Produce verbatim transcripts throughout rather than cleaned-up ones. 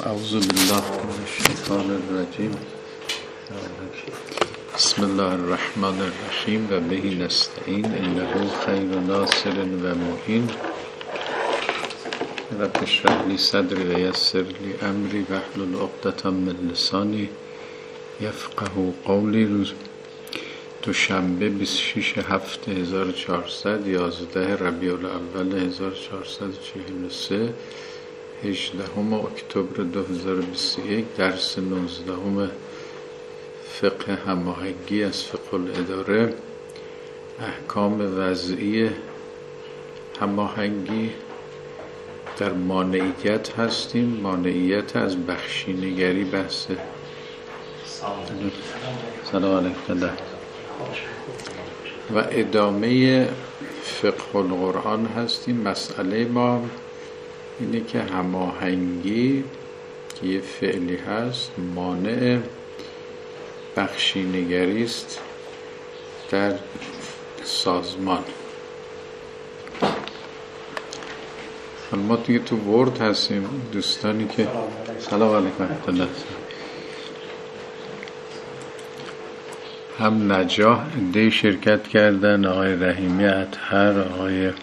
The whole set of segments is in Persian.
اعوذ بالله من الشیطان الرجیم. بسم الله الرحمن الرحیم و به نستعین انه خیر ناصر و معین. رب اشرح لی صدری و یسر لی امری واحلل عقدة من لسانی یفقهوا قولی. دوشنبه بیست و شش هفته هزار و چهارصد یازده ربیع الاول هزار و چهارصد و چهل و سه هجدهم اکتبر دو هزار و بیست و یک. درس نوزدهم فقه هماهنگی از فقه الاداره. احکام وضعی هماهنگی. در مانعیت هستیم. مانعیت از بخشینگری بحثه. سلام علیکم. و ادامه فقه القرآن هستیم. مسئله ما اینه که هماهنگی که یه فعلی هست مانع بخشینگری است در سازمان. ما دیگه تو ورد هستیم. دوستانی که سلام علیکم الله. هم نجاح عده شرکت کردن، آقای رحیمی اطهر، آقای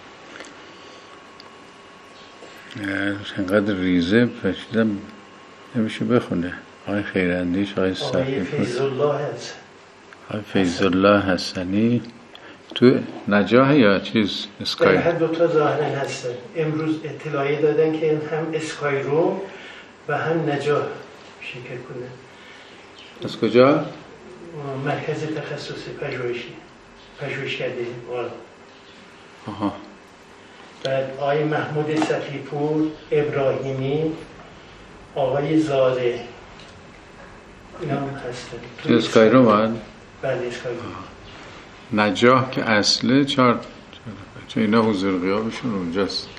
انقدر ریزه پشیدم نمیشه بخونه، آقای خیراندیش، آقای صفی، آقای فیض الله حسنی. تو نجاح یا چیز اسکای؟ هر دو تا ظاهرا هستن. امروز اطلاعی دادن که هم اسکای روم و هم نجاح شرکت کنن. از کجا؟ مرکز تخصص پژوهشی پژوهشکده وال. آها. بعد آقای محمود صفیپور، ابراهیمی، آقای زاده، اینا هم هستن. اسکای روم هستن؟ بله اسکای روم. نجاح که اصله چهار، چون اینا حضور غیابشون اونجاست.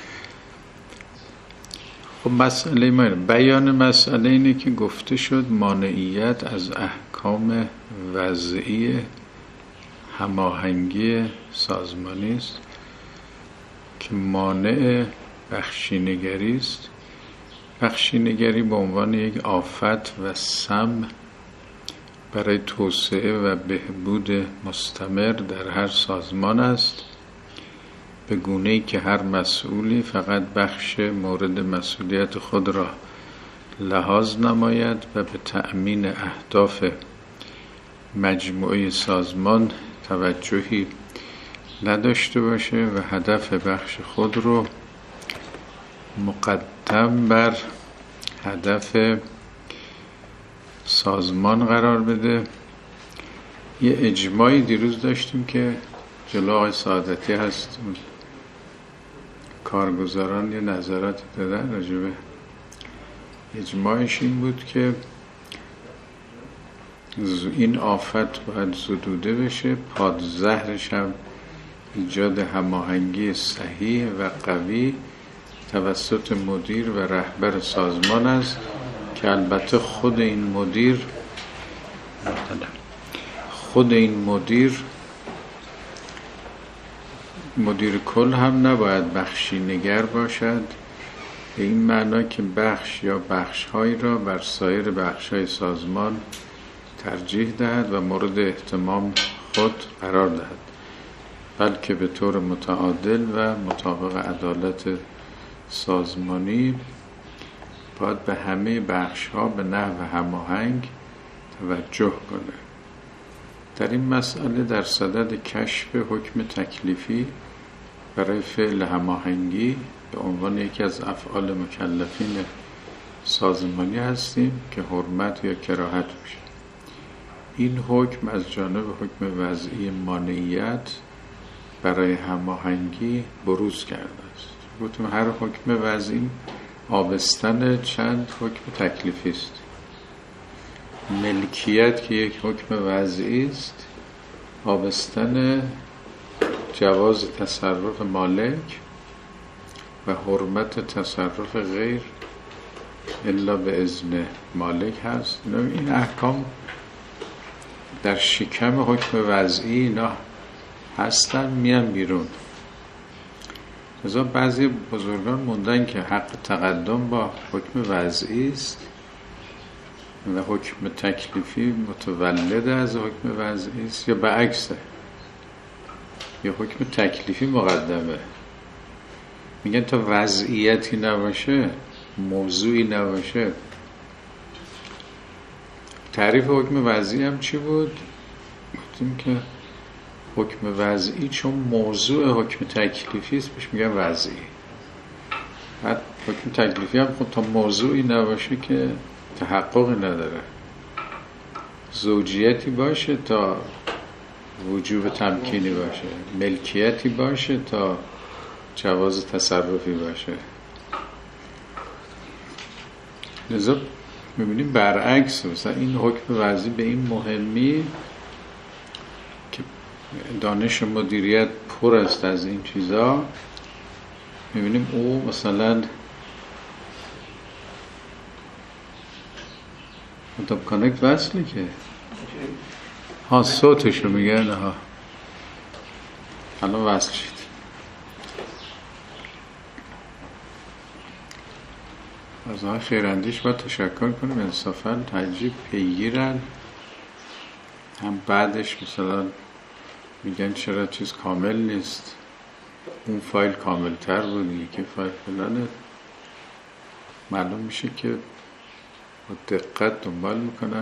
خب مسئله ما بیان مسئله اینه که گفته شد مانعیت از احکام وضعی هماهنگی سازمانی است که مانع بخشینگری است. بخشینگری به عنوان یک آفت و سم برای توسعه و بهبود مستمر در هر سازمان است، به گونه‌ای که هر مسئولی فقط بخش مورد مسئولیت خود را لحاظ نماید و به تأمین اهداف مجموعه سازمان توجهی نداشته باشه و هدف بخش خود رو مقدم بر هدف سازمان قرار بده. یه اجماعی دیروز داشتیم که جلو آقای سعادتی هست، کارگزاران یه نظراتی دادن راجبه اجماعش این بود که این آفت باید زدوده بشه. پادزهرش هم ایجاد هماهنگی صحیح و قوی توسط مدیر و رهبر سازمان است که البته خود این مدیر خود این مدیر مدیر کل هم نباید بخشینگر باشد، به این معنا که بخش یا بخش‌هایی را بر سایر بخش‌های سازمان ترجیح دهد و مورد اهتمام خود قرار دهد، بلکه به طور متعادل و مطابق عدالت سازمانی باید به همه بخش‌ها به نحو هماهنگ توجه کنه. در این مسئله در صدد کشف حکم تکلیفی برای فعل هماهنگی به عنوان یکی از افعال مکلفین سازمانی هستیم که حرمت یا کراهت میشه. این حکم از جانب حکم وضعی مانعیت برای هماهنگی بروز کرده است. گفتم هر حکم وضعی آبستن چند حکم تکلیفی است. ملکیت که یک حکم وضعی است، آبستن جواز تصرف مالک و حرمت تصرف غیر الا به اذن مالک هست. این احکام در شکم حکم وضعی اینا هستن، میان بیرون. لذا بعضی بزرگان موندن که حق تقدم با حکم وضعی است و حکم تکلیفی متولد از حکم وضعی است، یا برعکسه، یا حکم تکلیفی مقدمه. میگن تا وضعیتی نباشه، موضوعی نباشه. تعریف حکم وضعی هم چی بود؟ گفتیم که حکم وضعی چون موضوع حکم تکلیفی است بهش میگن وضعی. بعد حکم تکلیفی هم خب تا موضوعی نباشه که تحققی نداره. زوجیتی باشه تا وجوب تمکینی باشه، ملکیتی باشه تا جواز تصرفی باشه. لذا میبینیم برعکس، مثلا این حکم وضعی به این مهمی که دانش مدیریت پر است از این چیزا، میبینیم او مثلا مطاب کانکت وصلی که ها صوتش رو میگن ها الان وصل شد. از آقای خیراندیش باید تشکر کنیم، انصافا تجریب پیگیرن. هم بعدش مثلا میگن چرا چیز کامل نیست، اون فایل کامل تر بود، یکی فایل فلانه. معلوم میشه که با دقت دنبال میکنن.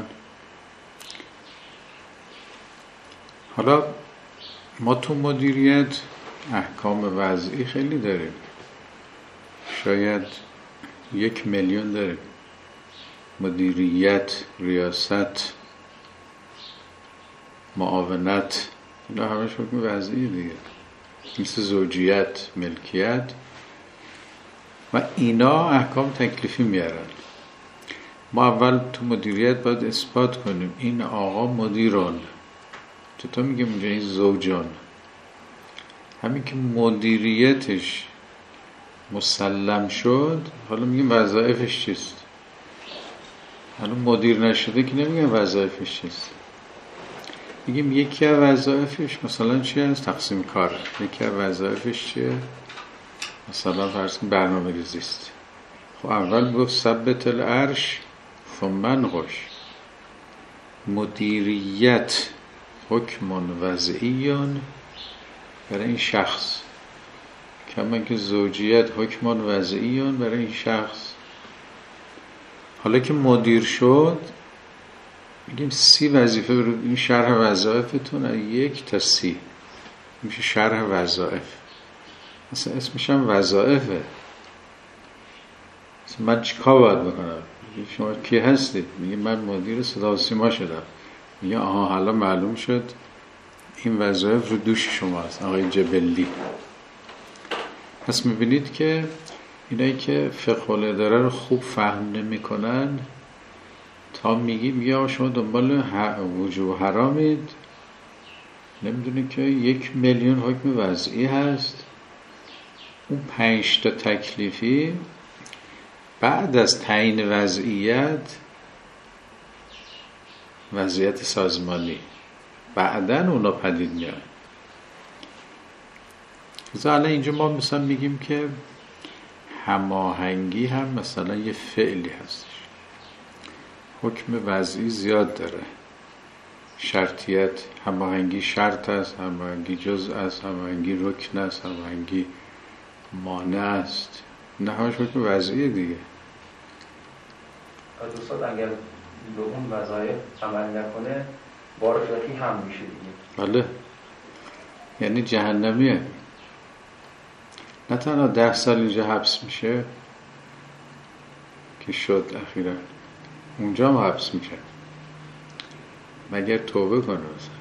حالا ما تو مدیریت احکام وضعی خیلی داریم، شاید یک میلیون داریم. مدیریت، ریاست، معاونت، اینا همش حکم وضعی دیگه، مثل زوجیت، ملکیت و اینا احکام تکلیفی میارن. ما اول تو مدیریت باید اثبات کنیم این آقا مدیران. چطور میگیم اونجا این زوجان؟ همین که مدیریتش مسلم شد، حالا میگیم وظایفش چیست. حالا مدیر نشده که نمیگیم وظایفش چیست، میگیم یکی از وظایفش مثلا چی هست؟ تقسیم کاره. یکی از وظایفش چیه؟ مثلا فرض کن برنامه‌ریزی است. خب اول گفت ثبت العرش ثم انقش. مدیریت حکم وضعیان برای این شخص، کما که زوجیت حکم وضعیان برای این شخص. حالا که مدیر شد میگیم سی وظیفه برای این شرح وظایفتون از یک تا سی میشه شرح وظایف. مثلا اسمش هم وظایفه. مثلا من چیکار باید بکنم؟ شما کی هستید؟ میگه من مدیر صدا و سیما شدم. میگه آها حالا معلوم شد این وظایف رو دوش شماست آقای جبلی. پس میبینید که اینایی که فقه الاداره رو خوب فهم نمی کنن تا میگی میگه شما دنبال وجوب حرامید، نمیدونه که یک میلیون حکم وضعی هست. اون پنج تا تکلیفی بعد از تعیین وضعیت، وضعیت سازمانی، بعدن اونا پدید میاد. مثلا اینجا ما مثلا میگیم که هماهنگی هم مثلا یه فعلی هستش. حکم وضعی زیاد داره. شرطیت، هماهنگی شرط است، هماهنگی جزء است، هماهنگی رکن است، هماهنگی مانع است. نه همش حکم وضعی دیگه. از دوستان اگر به اون وظایف عمل نکنه بارشاتی هم میشه دیگه. بله، یعنی جهنمیه. نه تنها ده سال اینجا حبس میشه که شد اخیرا، اونجا هم حبس میشه مگر توبه کنه مثلا.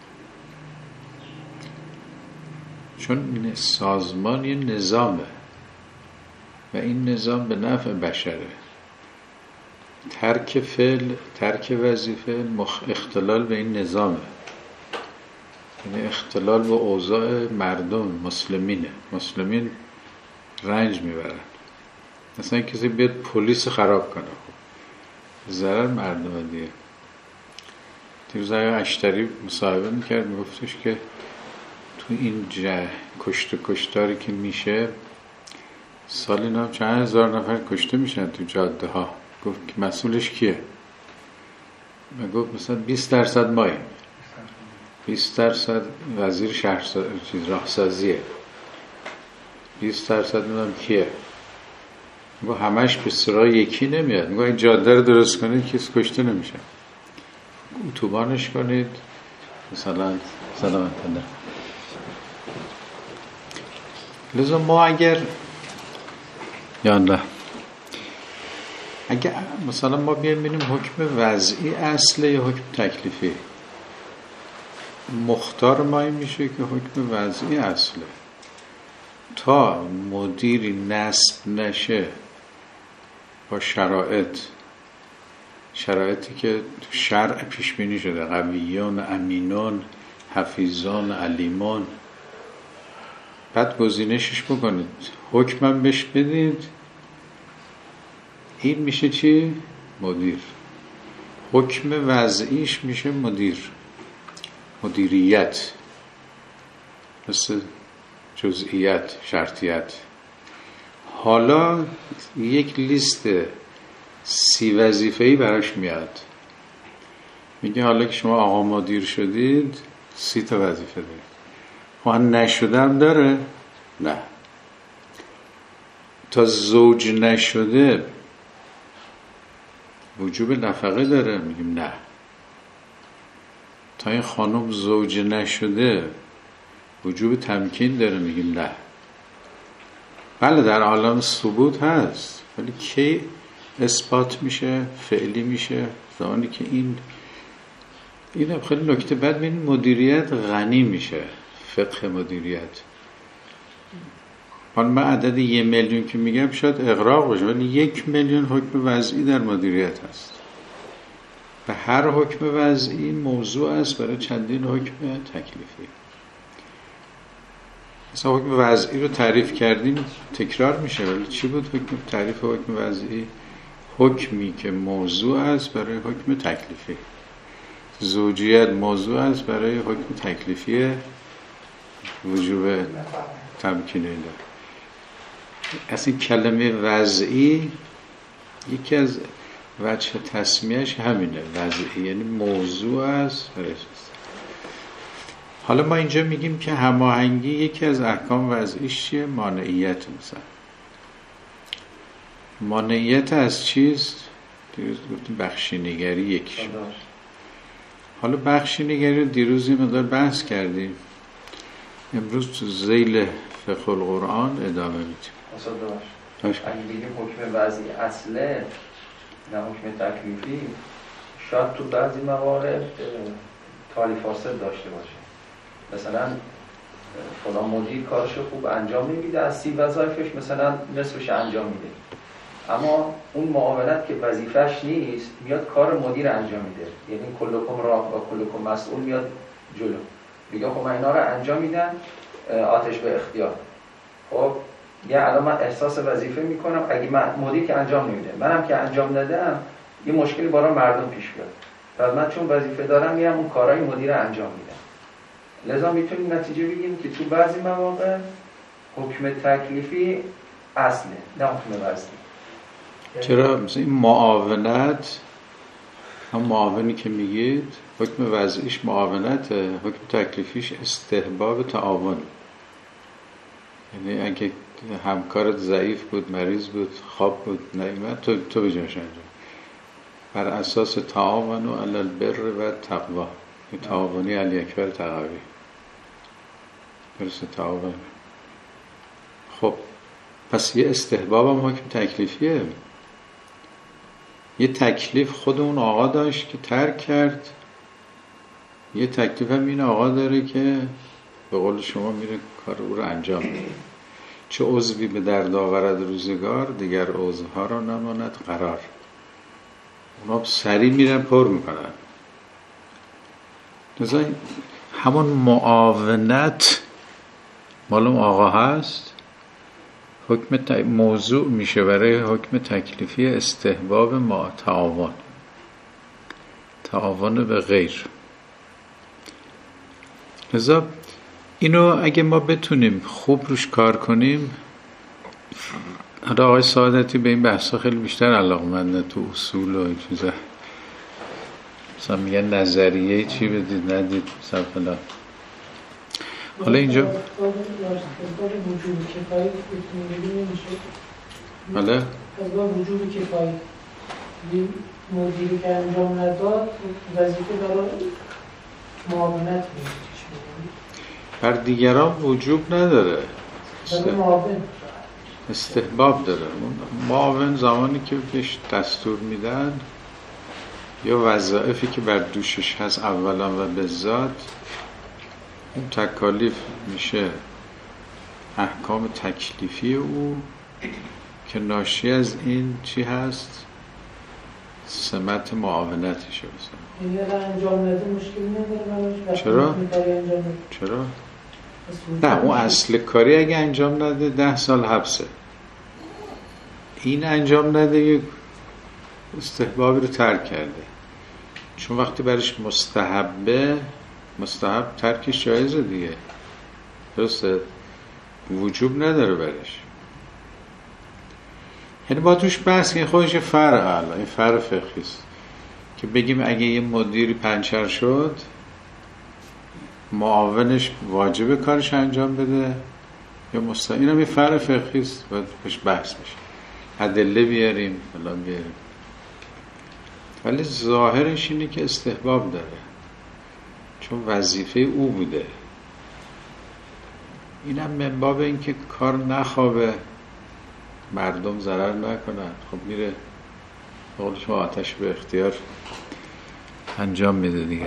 چون سازمان یه نظامه و این نظام به نفع بشره. ترک فعل، ترک وظیفه اختلال به این نظامه، یعنی اختلال به اوضاع مردم مسلمینه. مسلمین رنج میبرن. مثلا کسی بیاد پلیس خراب کنه، خب ضرر مردم دیگه. دیروز آقای اشتری مصاحبه میکرد، میگفتش که تو این جه کشت و کشتاری که میشه سالی هم چند هزار نفر کشته میشن تو جاده ها. گفت که مسئولش کیه؟ من گفت مثلا بیست درصد ماییم، بیست درصد وزیر شهر چیز راهسازیه، بیست درصد میدونم کیه. میگو همش به سراغ یکی نمیاد. میگو این جاده رو درست کنید کسی کشته نمیشه، اتوبانش کنید مثلا سلامت الله. لذا ما اگر یا نه اگر مثلا ما بیایم ببینیم حکم وضعی اصله یا حکم تکلیفی، مختار ما این میشه که حکم وضعی اصله. تا مدیری نصب نشه با شرایط شرایطی که شرع پیش بینی شده، قویون، امینون، حفیظون، علیمون، بعد گزینشش بکنید، حکمم بهش بدید، این میشه چی؟ مدیر. حکم وضعیش میشه مدیر، مدیریت، مثل جزئیات، شرطیت. حالا یک لیست سی وظیفه‌ای براش میاد، میگه حالا که شما آقا مدیر شدید سی تا وظیفه دارید. من نشدم داره؟ نه. تا زوج نشده وجوب نفقه داره؟ میگیم نه. تا این خانم زوج نشده وجوب تمکین داره؟ میگیم نه. بله در عالم ثبوت هست، ولی کی اثبات میشه، فعلی میشه؟ زمانی که این این خیلی نکته بعد ببین مدیریت غنی میشه، فقه مدیریت. حالا من عدد یه میلیون که میگم شاید اغراق باشه، ولی یک میلیون حکم وضعی در مدیریت هست. و هر حکم وضعی موضوع است برای چندین حکم تکلیفی. مثلا حکم وضعی رو تعریف کردیم تکرار میشه، ولی چی بود حکم تعریف حکم وضعی؟ حکمی که موضوع است برای حکم تکلیفی. زوجیت موضوع است برای حکم تکلیفی وجوب تمکینه داره. اصلا کلمه وضعی یکی از وجه تسمیهش همینه، وضعی یعنی موضوع است. حالا ما اینجا میگیم که هماهنگی یکی از احکام وضعیش چیه؟ مانعیت. مثلا مانعیت از چیست؟ دیروز گفتیم بخشینگری یکیش. حالا بخشینگری رو دیروز یه مقدار بحث کردیم، امروز تو ذیل فقه القرآن ادامه میدیم. اصلا داشت اگه بگیم حکم وضعی اصله نه حکم تکلیفی، شاید تو بعضی موارد تالی فاسد داشته باشه. مثلا فلان مدیر کارشو خوب انجام نمیده، از سی وظایفش مثلا نصفش انجام میده، اما اون معاونت که وظیفش نیست میاد کار مدیر انجام میده. یعنی کلکم راه و کلکم مسئول میاد جلو، میگه خب من اینا رو انجام میدم، آتش به اختیار. خب یه الان من احساس وظیفه میکنم، اگه من مدیر که انجام نمیده، منم که انجام ندم، یه مشکلی برای مردم پیش بیاد. پس من چون وظیفه دارم میرم اون کارهای مدیر انجام میدم. لذا میتونیم نتیجه بگیریم که تو بعضی مواقع حکم تکلیفی اصله نه حکم وضعی. چرا؟ مثلا این معاونت، هم معاونی که میگید حکم وضعیش معاونته، حکم تکلیفیش استحباب تعاون. یعنی اگه همکارت ضعیف بود، مریض بود، خواب بود، نایمت، تو تو بجاش انجام بر اساس تعاون و علی البر و تقوا، تعاونی علی اکبر تقوی، برسه تعاون. خب پس یه استحباب هم حکم تکلیفیه. یه تکلیف خود اون آقا داشت که ترک کرد، یه تکلیف هم این آقا داره که به قول شما میره کار او رو انجام میده. چه عضوی به درد آورد روزگار، دیگر عضوها را نماند قرار. اونا سریع میرن پر میکنن. لذا همون معاونت معلوم آقا هست، حکم ت... موضوع میشه برای حکم تکلیفی استحباب ما تعاون، تعاون به غیر. لذا اینو اگه ما بتونیم خوب روش کار کنیم آره آقای سعادتی به این بحثا خیلی بیشتر علاقه‌منده، تو اصول و این چیزا. مثلا میگن نظریه چی بدید ندید مثلا فلان. حالا اینجا حالا از با وجود کفایی مدیری که انجام نداد وظیفه داره معاونت میشه بر دیگران وجوب نداره، است... معاون استحباب داره. معاون زمانی که بهش دستور میدن یا وظایفی که بر دوشش هست اولا و به ذات، اون تکالیف میشه احکام تکلیفی او که ناشی از این چی هست؟ سمت معاونتشه. یعنی اگر انجام نده مشکلی نداره؟ چرا؟ چرا؟ نه اون اصل کاری اگه انجام نده ده سال حبسه. این انجام نده یک استحبابی رو ترک کرده، چون وقتی برش مستحبه، مستحب ترکش جایزه دیگه، درسته؟ وجوب نداره برش. یعنی با توش بحث این خودش فرع اعلا، این فرع فقهی است که بگیم اگه یه مدیری پنچر شد معاونش واجب کارش انجام بده یا مستحب، این هم یه فرع فقهی است، باید توش بحث میشه، ادله بیاریم فلان بیاریم. ولی ظاهرش اینه که استحباب داره، چون وظیفه او بوده. اینم من باب این که کار نخوابه، مردم ضرر نکنن، خب میره بقول شما آتش به اختیار انجام میده دیگه. این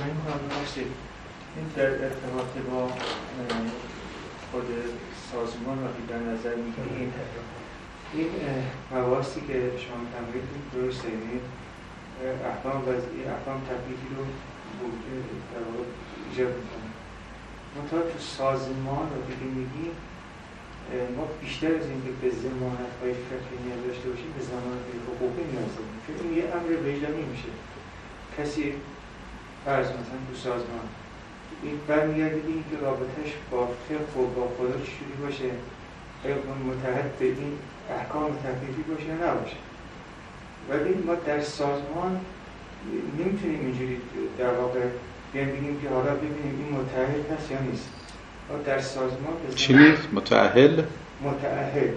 در ارتباط با خود سازمان وقتی در نظر میگیریم این مواردی که شما تمرین درسته، یعنی احکام وضعی احکام تکلیفی رو در واقع ایجاد میکنه. منتها تو سازمان رو دیگه میگیم ما بیشتر از این که به ضمانت‌های فقهی نیاز داشته باشیم به ضمانت‌های حقوقی نیاز داریم، چون این یه امر وجدانی میشه. کسی فرض مثلا تو سازمان این برمیگرده به این که رابطهش با فقه و با خدا چجوری باشه، آیا متحد به این احکام تکلیفی باشه یا نباشه. ولی ما در سازمان نمیتونیم اینجوری در واقع بیان بگیم که حالا ببینیم این متأهل هست یا نیست. ما در سازمان چی نیست؟ متأهل؟ متأهل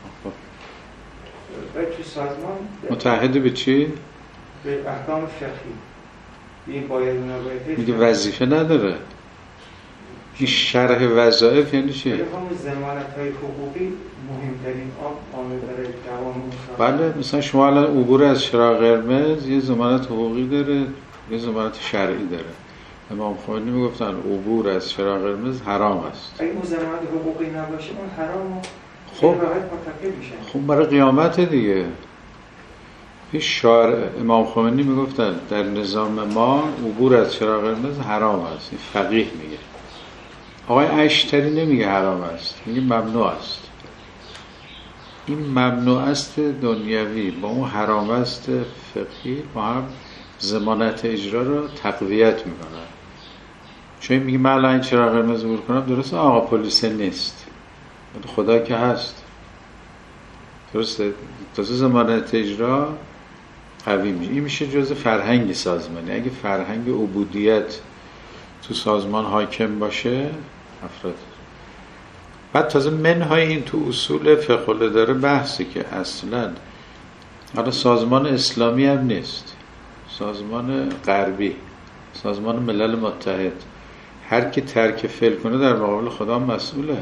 و تو سازمان متأهل به چی؟ به احکام فقهی. این باید و نباید میگه وظیفه نداره. این شرح وظایف یعنی چی؟ همون ضمانت‌های حقوقی مهمترین عامل برای دوام. بله، مثلا شما الان عبور از چراغ قرمز یه ضمانت حقوقی داره، یه ضمانت شرعی داره. امام خمینی میگفتن عبور از چراغ قرمز حرام است. اگه اون ضمانت حقوقی نباشه اون حرامه. خب راحت مرتکب میشه. خب برای قیامت دیگه. پیش شارع امام خمینی میگفتن در نظام ما عبور از چراغ قرمز حرام است. این فقیه میگه. آقای اشتری نمیگه حرام است، میگه ممنوع است. این ممنوع است دنیوی با اون حرام است فقهی با هم ضمانت اجرا رو تقویت میکنن. چون میگه من الان چراغ قرمز عبور کنم، درسته آقا پلیس نیست، خدا که هست، درسته، تازه ضمانت اجرا قوی میشه. این میشه جزء فرهنگ سازمانی. اگه فرهنگ عبودیت تو سازمان حاکم باشه افراد، بعد تازه منهای این تو اصول فقه داره بحثی که اصلا حالا سازمان اسلامی هم نیست، سازمان غربی، سازمان ملل متحد، هر کی ترک فعل کنه در مقابل خدا مسئوله.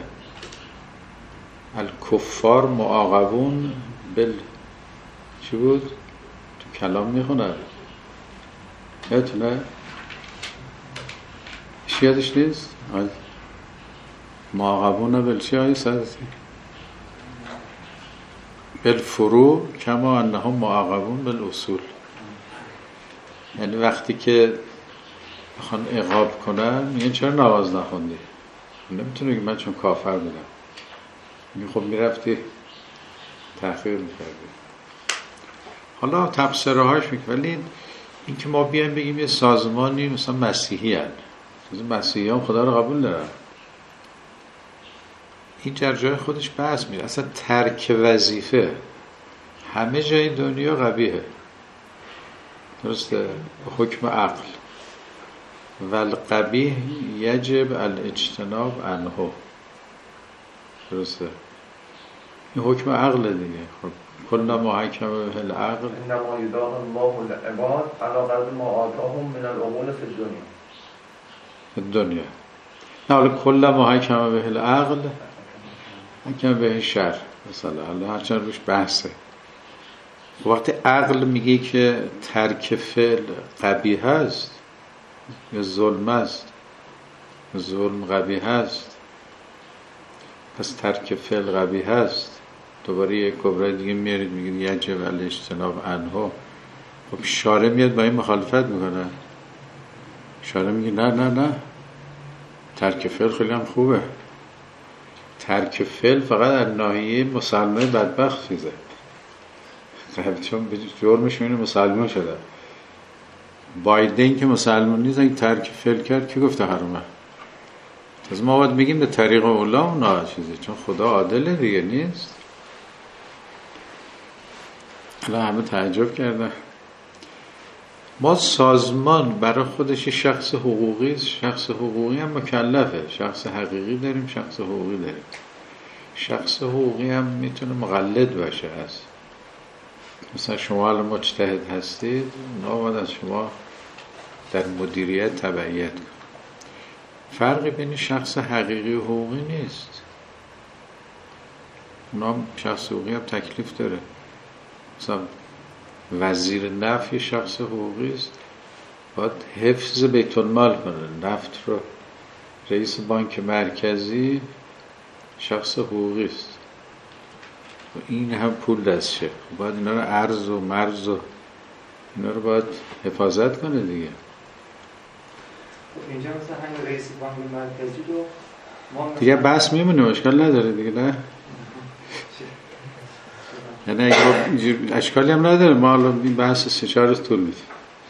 الکفار معاقبون بل چی بود؟ تو کلام میخونن یادتونه؟ چی یادش نیست؟ معاقبون بل چی آیه سادتی؟ بل فرو کما انهم معاقبون بل اصول. یعنی وقتی که بخوان عقاب کنن میگن چرا نماز نخوندی؟ نمیتونه که من چون کافر بودم. میگه خب میرفتی تحقیر میکردی. حالا تبصره هاش میکنه. ولی این که ما بیایم بگیم یه سازمانی مثلا مسیحی هن، مسیحی هم خدا رو قبول دارن، این در جای خودش بحث میره. اصلا ترک وظیفه همه جای دنیا قبیحه، درسته؟ به حکم عقل. والقبیح یجب الاجتناب عنه، درسته؟ این حکم عقل دیگه. خب کل ما حکم به العقل انما یداه الله العباد علی قدر ما آتاهم من العقول فی الدنیا. فی الدنیا نه، حالا کل ما حکم به العقل حکم به شر مثلا، حالا هرچند روش بحثه. وقتی عقل میگه که ترک فعل قبیح است یا ظلم است، ظلم قبیح است، پس ترک فعل قبیح است، دوباره یک کبرای دیگه میارید میگید یجب الاجتناب عنه. خب شارع میاد با این مخالفت میکنه. شارع میگه نه نه نه، ترک فعل خیلی هم خوبه. ترک فعل فقط از ناحیه مسلمان بدبخت چیزه، چون به جرمش اینه مسلمان شده. بایدن که مسلمان نیست اگه ترک فعل کرد کی گفته حرامه؟ از ما باید بگیم به طریق اولا اونا چیزه، چون خدا عادله دیگه نیست. الان همه تعجب کردن. ما سازمان برای خودش شخص حقوقی، شخص حقوقی هم مکلفه. شخص حقیقی داریم، شخص حقوقی داریم. شخص حقوقی هم میتونه مقلد باشه. هست مثلا شما الان مجتهد هستید، اونا باید از شما در مدیریت تبعیت کنید. فرقی بین شخص حقیقی و حقوقی نیست. اونا شخص حقوقی هم تکلیف داره. مثلا وزیر نفت شخص حقوقی است، باید حفظ بیت المال کنه. نفت رو رئیس بانک مرکزی شخص حقوقی است و این هم پول دستشه، باید اینا رو ارز و مرز و اینا رو باید حفاظت کنه دیگه. اینجا مثلا همین رئیس بانک مرکزی رو ما دیگه بحث میمونه، اشکال نداره دیگه. نه یعنی اگه اشکالی هم نداره، ما الان این بحث سه چهار روز طول میده.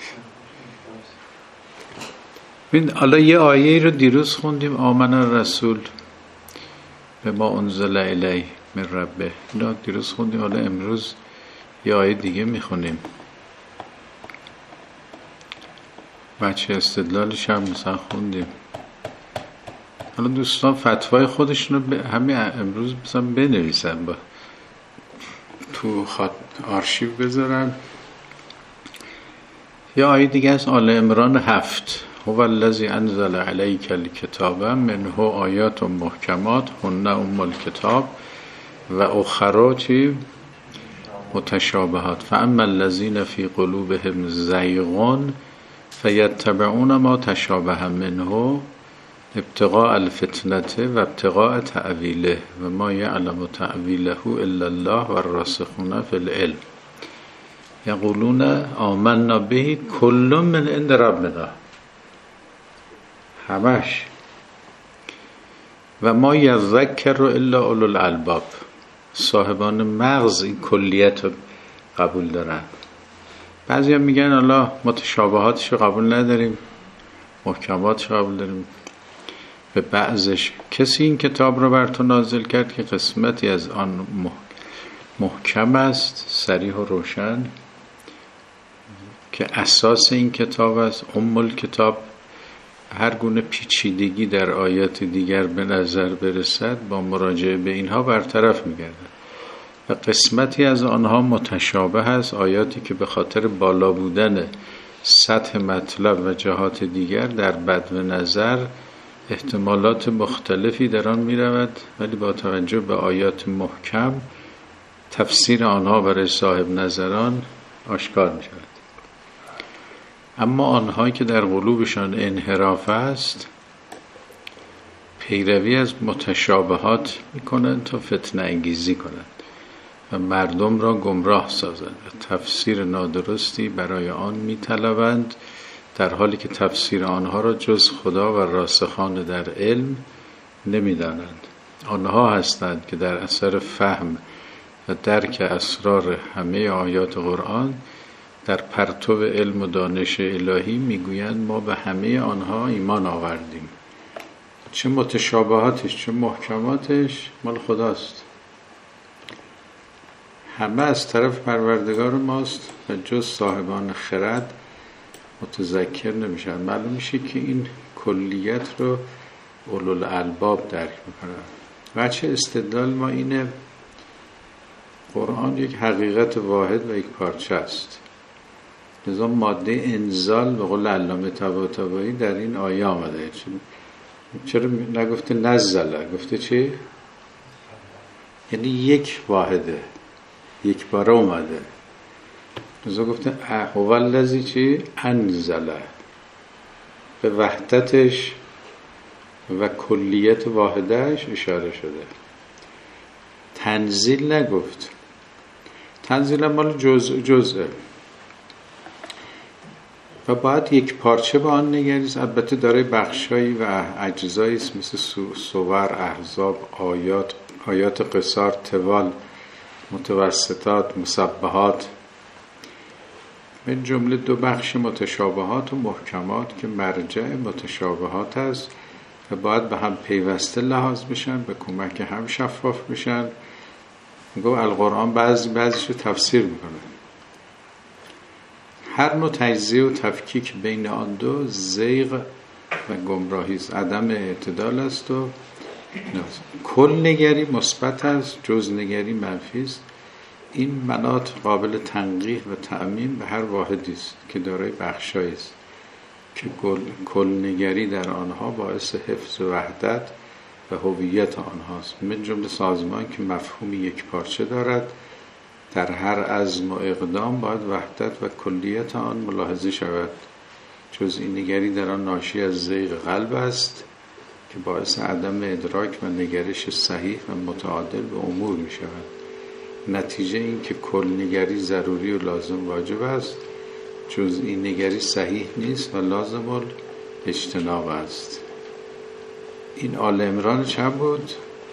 ببین حالا یه آیه رو دیروز خوندیم، آمن الرسول به ما انزل الیه من ربه، اینا دیروز خوندیم. حالا امروز یه آیه دیگه میخونیم. بچه استدلالش هم مثلا خوندیم. حالا دوستان فتوای خودشون رو همین امروز مثلا بنویسن، با تو خط آرشیو بذارن. یا آیه دیگه از آل عمران هفت، هو الذی انزل علیک الکتاب منه آیات محکمات هن ام الکتاب و اخرى چی متشابهات فاما الذین فی قلوبهم زیغ فیتبعون ما تشابه منه ابتغاء الفتنة و ابتغاء تأویله و ما یعلم تأویله الا الله و الراسخون فی العلم یقولون آمنا به کل من عند ربنا. همش و ما یذکر الا اولو الالباب. صاحبان مغز این کلیت رو قبول دارن. بعضی هم میگن الله متشابهاتش رو قبول نداریم، محکماتش رو قبول داریم. به بعضش کسی این کتاب رو بر تو نازل کرد که قسمتی از آن محکم است، صریح و روشن، که اساس این کتاب است. ام الکتاب هر گونه پیچیدگی در آیات دیگر به نظر برسد با مراجعه به اینها برطرف می‌گردد و قسمتی از آنها متشابه است، آیاتی که به خاطر بالا بودن سطح مطلب و جهات دیگر در بدو نظر احتمالات مختلفی در آن می‌رود، ولی با توجه به آیات محکم تفسیر آنها برای صاحب نظران آشکار می‌شود. اما آنهایی که در قلوبشان انحراف است پیروی از متشابهات میکنند تا فتنه انگیزی کنند و مردم را گمراه سازند و تفسیر نادرستی برای آن میطلبند، در حالی که تفسیر آنها را جز خدا و راسخان در علم نمیدانند. آنها هستند که در اثر فهم و درک اسرار همه آیات قرآن در پرتو علم و دانش الهی میگویند ما به همه آنها ایمان آوردیم. چه متشابهاتش چه محکماتش مال خداست، همه از طرف پروردگار ماست و جز صاحبان خرد متذکر نمیشن. معلوم میشه که این کلیت رو اولوالالباب درک میکنن. وجه استدلال ما اینه قرآن یک حقیقت واحد و یک پارچه است. لذا ماده انزال به قول علامه طباطبایی در این آیه آمده. چرا نگفته نزله، گفته چی؟ یعنی یک واحده، یک باره اومده. لذا گفته هو الذی چی؟ انزله، به وحدتش و کلیت واحدهش اشاره شده. تنزیل نگفت. تنزیل مال جزء جزءه و باید یک پارچه به آن نگریست. البته داره بخشایی و اجزایی است مثل صور، احزاب، آیات، آیات قصار، طوال، متوسطات، مسبحات، من جمله دو بخش متشابهات و محکمات که مرجع متشابهات است و باید به هم پیوسته لحاظ بشن، به کمک هم شفاف بشن. گو القرآن بعضی بعضیش رو تفسیر میکنه. هر نوع تجزیه و تفکیک بین آن دو زیغ و گمراهی است، عدم اعتدال است و کل نگری مثبت است، جز نگری منفی است. این مناط قابل تنقیح و تعمیم به هر واحدی است که دارای بخشایی است که کل نگری در آنها باعث حفظ وحدت و هویت آنهاست. من جمله سازمان که مفهوم یک پارچه دارد، در هر عزم و اقدام باید وحدت و کلیت آن ملاحظه شود. جز این نگری در آن ناشی از زیغ قلب است که باعث عدم ادراک و نگرش صحیح و متعادل به امور می شود. نتیجه این که کل نگری ضروری و لازم واجب است، جز این نگری صحیح نیست و لازم اجتناب است. این آل عمران چند بود؟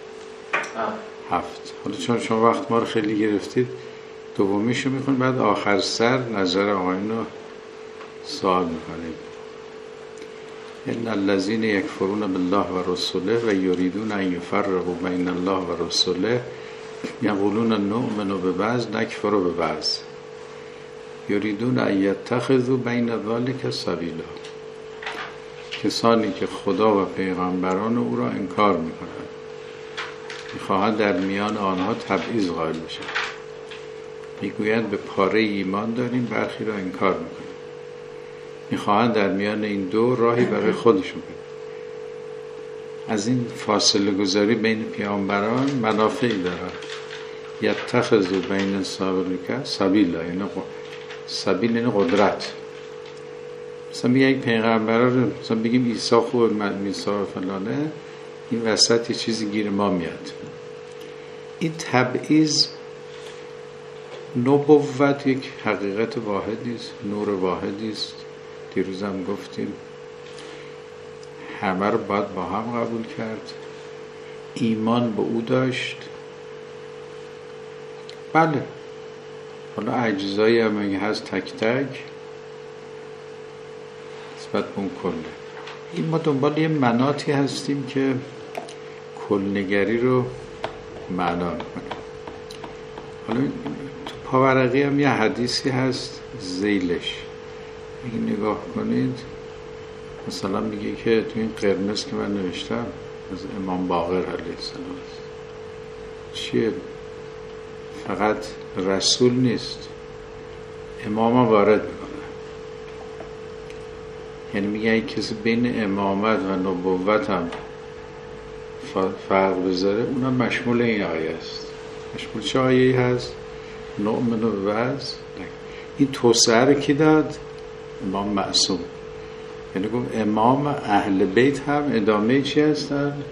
هفت. حالا چون شما وقت ما رو خیلی گرفتید دومیشو میخونیم، بعد آخر سر نظر آقایون رو سوال میکنیم. ان الذین یکفرون بالله و رسوله و یریدون ان یفرقوا بین الله و رسوله یقولون نؤمن ببعض نکفر ببعض یریدون ان یتخذوا بین ذلک سبیلا. کسانی که خدا و پیغمبران او را انکار میکنند میخواهند در میان آنها تبعیض قائل بشن. میگویند به پاره ایمان داریم، برخی را انکار میکنیم. میخواهند در میان این دو راهی برای خودشون بدن. از این فاصله گذاری بین پیامبران منافعی دارد. یتخذوا بین سابقه سبیلا، یعنی سبیل یعنی قدرت. مثلا میگه یک پیغمبر رو مثلا بگیم عیسی خوب موسی فلانه، این وسط یه چیزی گیر ما میاد. این تبعیض نبوت یک حقیقت واحدی است، نور واحدی است. دیروز هم گفتیم همه رو باید با هم قبول کرد، ایمان به او داشت. بله حالا اجزایی هم اگه هست تک تک نسبت به اون کله. این ما دنبال یه مناطی هستیم که کلنگری رو معنا میکنه. حالا تو پاورقی هم یه حدیثی هست زیلش اگه نگاه کنید، مثلا میگه که تو این قرمز که من نوشتم از امام باقر علیه السلام چیه؟ فقط رسول نیست، امام هم وارد میکنه. یعنی میگه این کسی بین امامت و نبوت هم فرق بذاره اونم مشمول این آیه است. مشمول چه آیه‌ای هست؟ نؤمن ببعض. این توسعه رو کی داد؟ امام معصوم. یعنی گفت امام اهل بیت هم ادامه چی هستن؟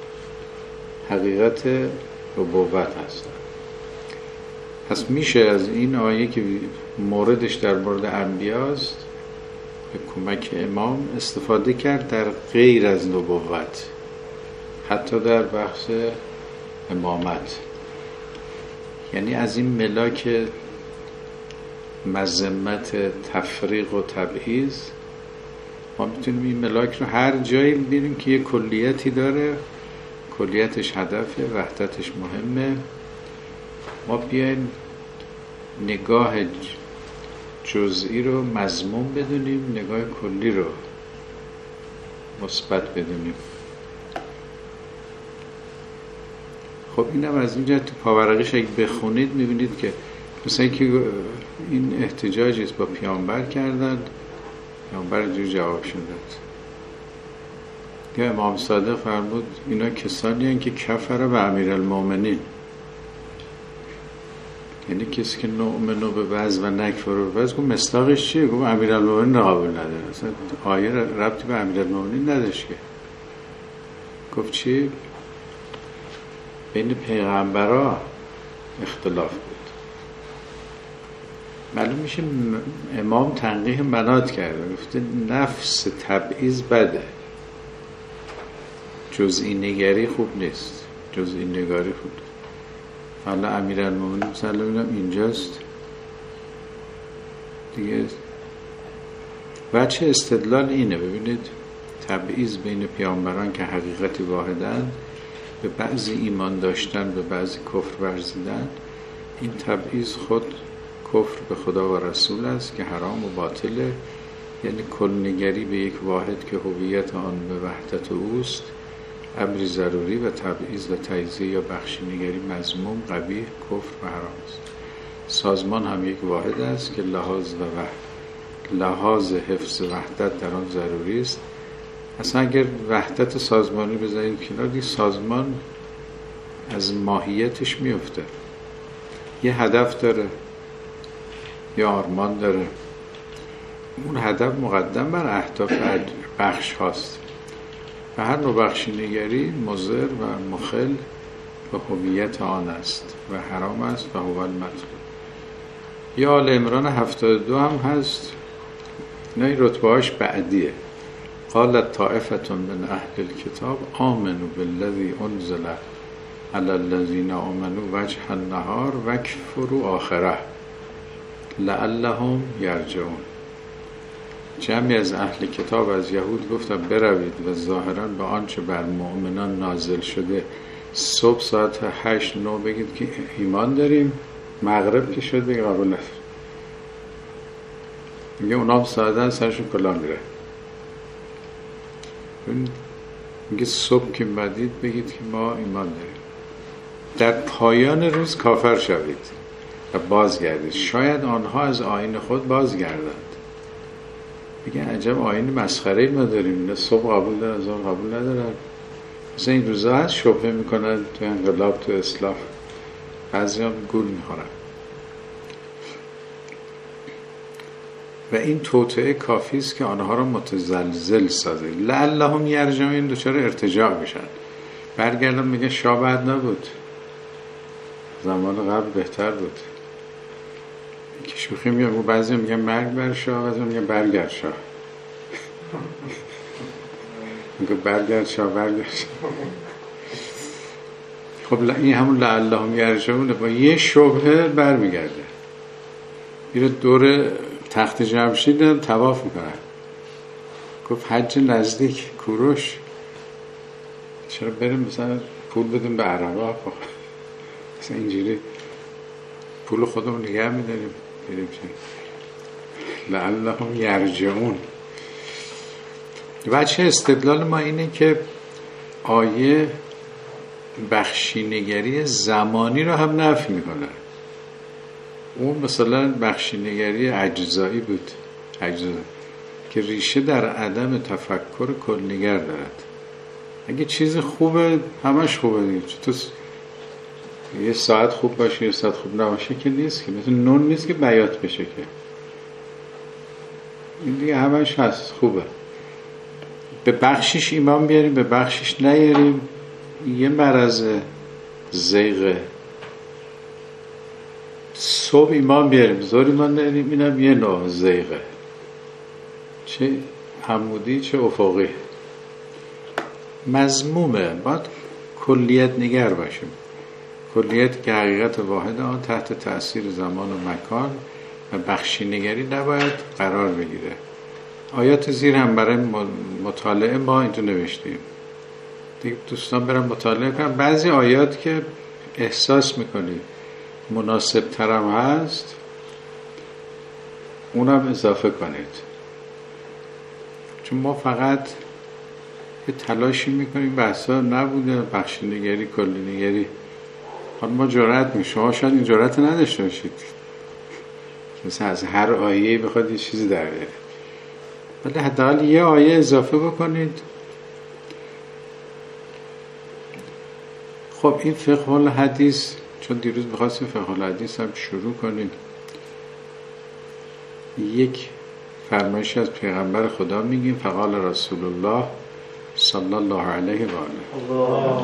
حقیقت نبوت هستن. پس میشه از این آیه که موردش در مورد انبیاست به کمک امام استفاده کرد در غیر از نبوت، حتی در بخش امامت. یعنی از این ملاک مذمت تفریق و تبعیض ما میتونیم این ملاک رو هر جایی ببینیم که یه کلیتی داره، کلیتش هدفه، وحدتش مهمه، ما بیایم نگاه جزئی رو مضمون بدونیم، نگاه کلی رو مثبت بدونیم. خب اینم از اینجا تو پاورقیش اگه بخونید میبینید که مثلا که این احتجاجی است با پیامبر کردن، پیامبر اینجور جوابشون داد. یا امام صادق فرمود اینا کسانی هستند که کفر به امیرالمومنین، یعنی کسی که نؤمنو به بعض و نکفرو به بعض. گفت مصداقش چیه؟ گفت امیرالمومنین قبول نداره. اصلا آیه ربطی به امیرالمومنین نداشت که. گفت چی؟ بین پیغمبرها اختلاف بود. معلوم میشه امام تنقیح منات کرده، گفته نفس تبعیض بده، جزئی نگری خوب نیست، جزئی نگاری خوب نیست. حالا امیرالمومنین مثلا ببینم اینجاست دیگه. وجه استدلال اینه، ببینید تبعیض بین پیامبران که حقیقتی واحدن، به بعضی ایمان داشتن به بعضی کفر ورزیدن، این تبعیض خود کفر به خدا و رسول است که حرام و باطله. یعنی کلنگری به یک واحد که هویت آن به وحدت اوست امری ضروری و تبعیض و تجزیه یا بخشینگری مذموم، قبیح، کفر و حرام است. سازمان هم یک واحد است که لحاظ و وحد لحاظ حفظ وحدت در آن ضروری است. اصلا اگر وحدت سازمانی بذارید کنار، دیگه سازمان از ماهیتش میفته. یه هدف داره، یه آرمان داره، اون هدف مقدم بر اهداف بخش هاست و هر نوع بخشینگری مضر و مخل به هویت آن است و حرام است و هو المطلوب. یا آل عمران هفتاد و دو هم هست، نه رتبه هاش بعدیه. قالت طائفة من اهل الكتاب آمنوا بالذی انزل علی الذین آمنوا وجه النهار وکفروا آخره لعلهم یرجعون. جمعی از اهل کتاب از یهود گفتن بروید و ظاهرا به آنچه بر مؤمنان نازل شده صبح ساعت هشت نو بگید که ایمان داریم، مغرب که شد بگید قبول نداریم. میگه اونا هم ساعتا سرشون کلا میره. میگه صبح که بدید بگید که ما ایمان داریم. در پایان روز کافر شوید و بازگردید، شاید آنها از آیین خود بازگردند. میگه عجب آیین مسخره‌ای ما داریم، نه صبح قبول دارن از آن قبول ندارن. مثلا این روزا هست شبهه میکنن تو انقلاب تو اسلام، بعضی هم گول میخورن و این توطئه کافی است که آنها را متزلزل سازه. لعلهم یرجعون، دچار ارتجاع بشن، برگردن میگه شاه بد نبود، زمان قبل بهتر بود. که شوخی میگه، بعضی میگن مرگ بر شاه، بعضی میگن برگرد شاه. میگه برگرد شاه، برگرد شاه. خب این همون لعلهم یرجعونه، با یه شبهه برمیگرده، میره دور تخت جمشید طواف میکنن. گفت حج نزدیک، کوروش چرا بریم مثلا پول بدیم به عربا، مثلا اینجوری پول خودمون نگه میداریم بریم چه. لعلهم یرجعون. وجه استدلال ما اینه که آیه بخشینگری زمانی رو هم نفی میکنه. اون مثلا بخشینگری اجزایی بود، اجزایی که ریشه در عدم تفکر کلنگر دارد. اگه چیز خوبه همش خوبه دیگه، تو یه ساعت خوب باشه یه ساعت خوب نباشه که نیست که، مثل نون نیست که بیات بشه که، این دیگه همش هست خوبه. به بخشش ایمان بیاریم به بخشش نیاریم، یه مرض زیغه. صبح ایمان بیاریم زور ایمان نیاریم، اینم یه نوع زیغه، چه عمودی چه افقی. مضمومه، باید کلیت نگر باشیم، کلیت که حقیقت واحد آن تحت تأثیر زمان و مکان و بخشی نگری نباید قرار بگیره. آیات زیر هم برای مطالعه ما اینجا نوشتیم دیگه، دوستان برن مطالعه کنن. بعضی آیات که احساس میکنید مناسب ترم هست اونم اضافه کنید، چون ما فقط یه تلاشی میکنیم بحثا نبوده، بخشی نگری کلی نگری. حالا ما جرأت میشه، شما شاید این جرأت نداشته باشید مثلا از هر آیه بخواد یه چیزی در بیاره، ولی حداقل یه آیه اضافه بکنید. خب این فقه الحدیث، چون دیروز می‌خواستیم فقه الحدیث هم شروع کنیم، یک فرمایش از پیغمبر خدا میگیم فقال رسول الله صلی الله علیه و آله.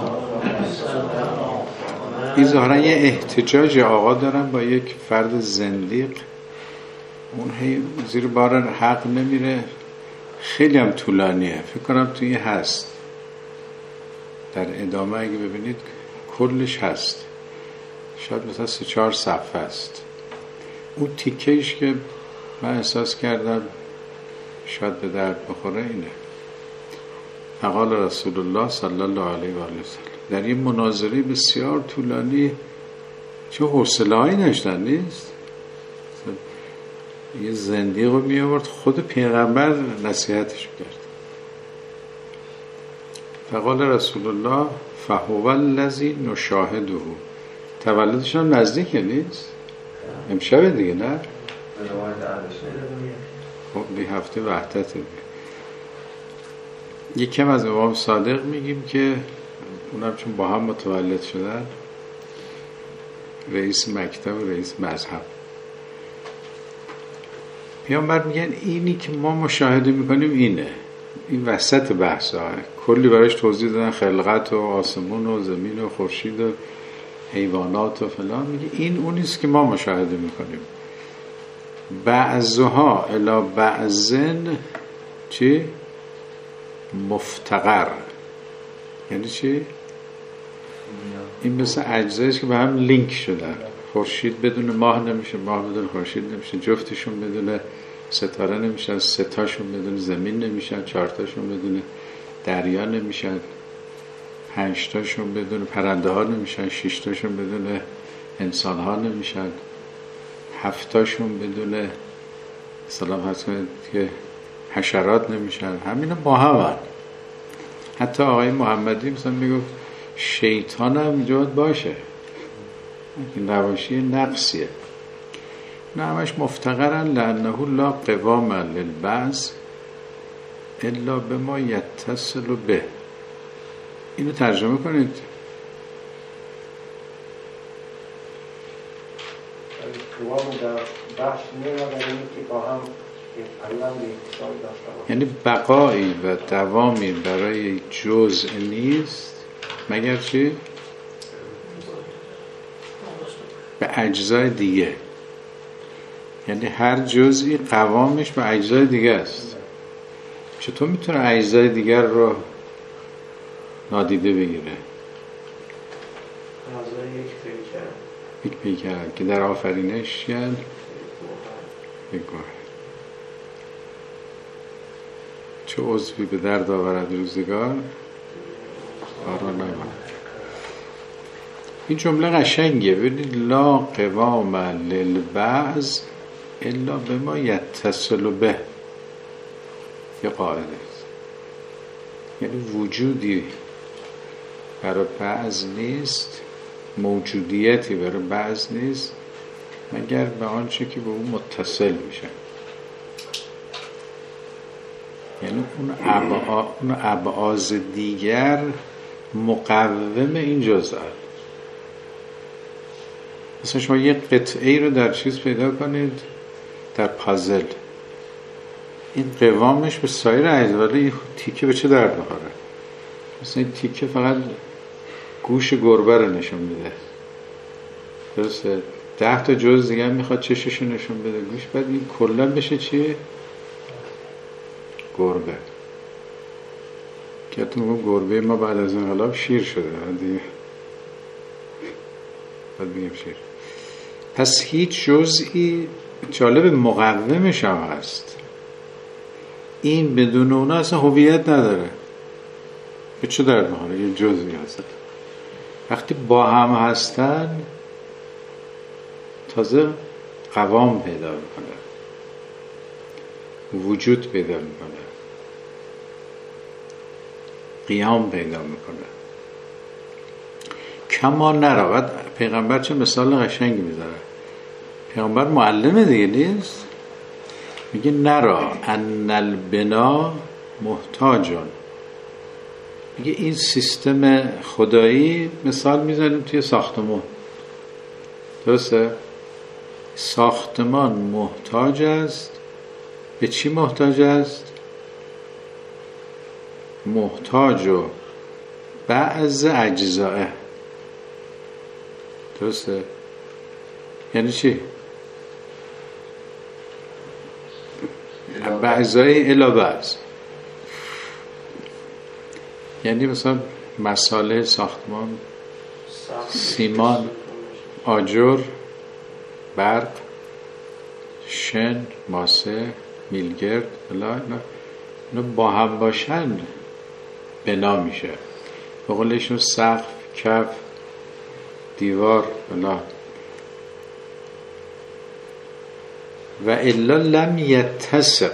این ظاهرا یه احتجاج آقا دارن با یک فرد زندیق، اون هی زیر بار حق نمیره، خیلی هم طولانیه، فکر کنم توی هست در ادامه اگه ببینید کلش هست، شاید مثلا سه چهار صفحه است. اون تیکهش که من احساس کردم شاید به درد بخوره اینه فقال رسول الله صلی الله علیه و آله در این مناظره بسیار طولانی، چه حوصله هایی داشتن نیست، یه زندیق رو می آورد خود پیغمبر نصیحتش کرد. فقال رسول الله فهو الذی نشاهده، تولدش هم نزدیکه نیست، امشب دیگه نه؟ خب دی هفته وحدت دیگه. یکم از امام صادق میگیم که اونم چون با هم متولد شدن، رئیس مکتب و رئیس مذهب، پیامبر میگن اینی که ما مشاهده میکنیم اینه، این وسط بحث ها کلی براش توضیح دادن، خلقت و آسمون و زمین و خورشید و حیوانات و فلان، میگه این اونیست که ما مشاهده میکنیم. بعضها الی بعضن چی؟ مفتقر، یعنی چی؟ این مثل اجزاییست که به هم لینک شدن، خورشید بدون ماه نمیشه، ماه بدون خورشید نمیشه، جفتشون بدون ستاره نمیشن، ستاشون بدون زمین نمیشن، چهارتاشون بدون دریا نمیشن، پنجتاشون بدون پرنده ها نمیشن، ششتاشون بدون انسان ها نمیشن، هفتاشون بدون سلام هست که حشرات نمیشن، همین با هم. حتی آقای محمدی مثلا میگفت شیطان هم اینجا باشه، این رواشی نقصیه، نه همش مفتقرن لانه لا قوام للبعض الا بما یتصل به. اینو ترجمه کنید. قوام در بخش نیست، یعنی که با هم یعنی بقایی و دوامی برای جزء نیست مگر چی؟ به اجزای دیگه، یعنی هر جزئی قوامش به اجزای دیگه است. چطور میتونه اجزای دیگر رو نادیده بگیره؟ یک پیکر که در آفرینش یعنی بگوه چه عضوی به درد آورد روزگار آرا نماند. این جمله قشنگه، ببینید لا قوام للبعض الا بما یتصل به، یه قاعده است، یعنی وجودی برای بعض نیست، موجودیتی برای بعض نیست مگر به آنچه که به اون متصل میشه. یعنی اون ابعاد اون ابعاض دیگر مقوم این جزء. مثلا شما یه قطعه رو در چیز پیدا کنید، در پازل، این قوامش به سایر اجزا، این تیکه به چه درد می‌خوره؟ مثلا این تیکه فقط گوش گربه رو نشون میده، درسته؟ ده تا جز دیگه هم میخواد چششو نشون بده، گوش، بعد این کلا بشه چیه؟ گربه. که تو میگم گربه ما بعد از انقلاب شیر شده دیگه، بعد میگم شیر. پس هیچ جزئی جالب مقومش هم هست، این بدون اونا اصلا هویت نداره. به چه درد میخوره؟ یه جزئی هست. وقتی با هم هستن تازه قوام پیدا میکنه، وجود پیدا میکنه، قیام پیدا میکنه. کما نرود. پیغمبر چه مثال قشنگی میذاره. پیغمبر معلمه دیگه نیست، میگه نرا ان البنا محتاجون. میگه این سیستم خدایی مثال میزنیم توی ساختمان، درسته؟ ساختمان محتاج است به چی؟ محتاج است محتاج و بعض اجزائه، درسته؟ یعنی چی؟ بعضای الا بعض. یعنی مثلا مساله ساختمان، سیمان، آجر، برق، شن، ماسه، میلگرد، بلا اینا با هم باشن بنا میشه. به قولشون سقف، کف، دیوار، بلا. و الا لم یتسق.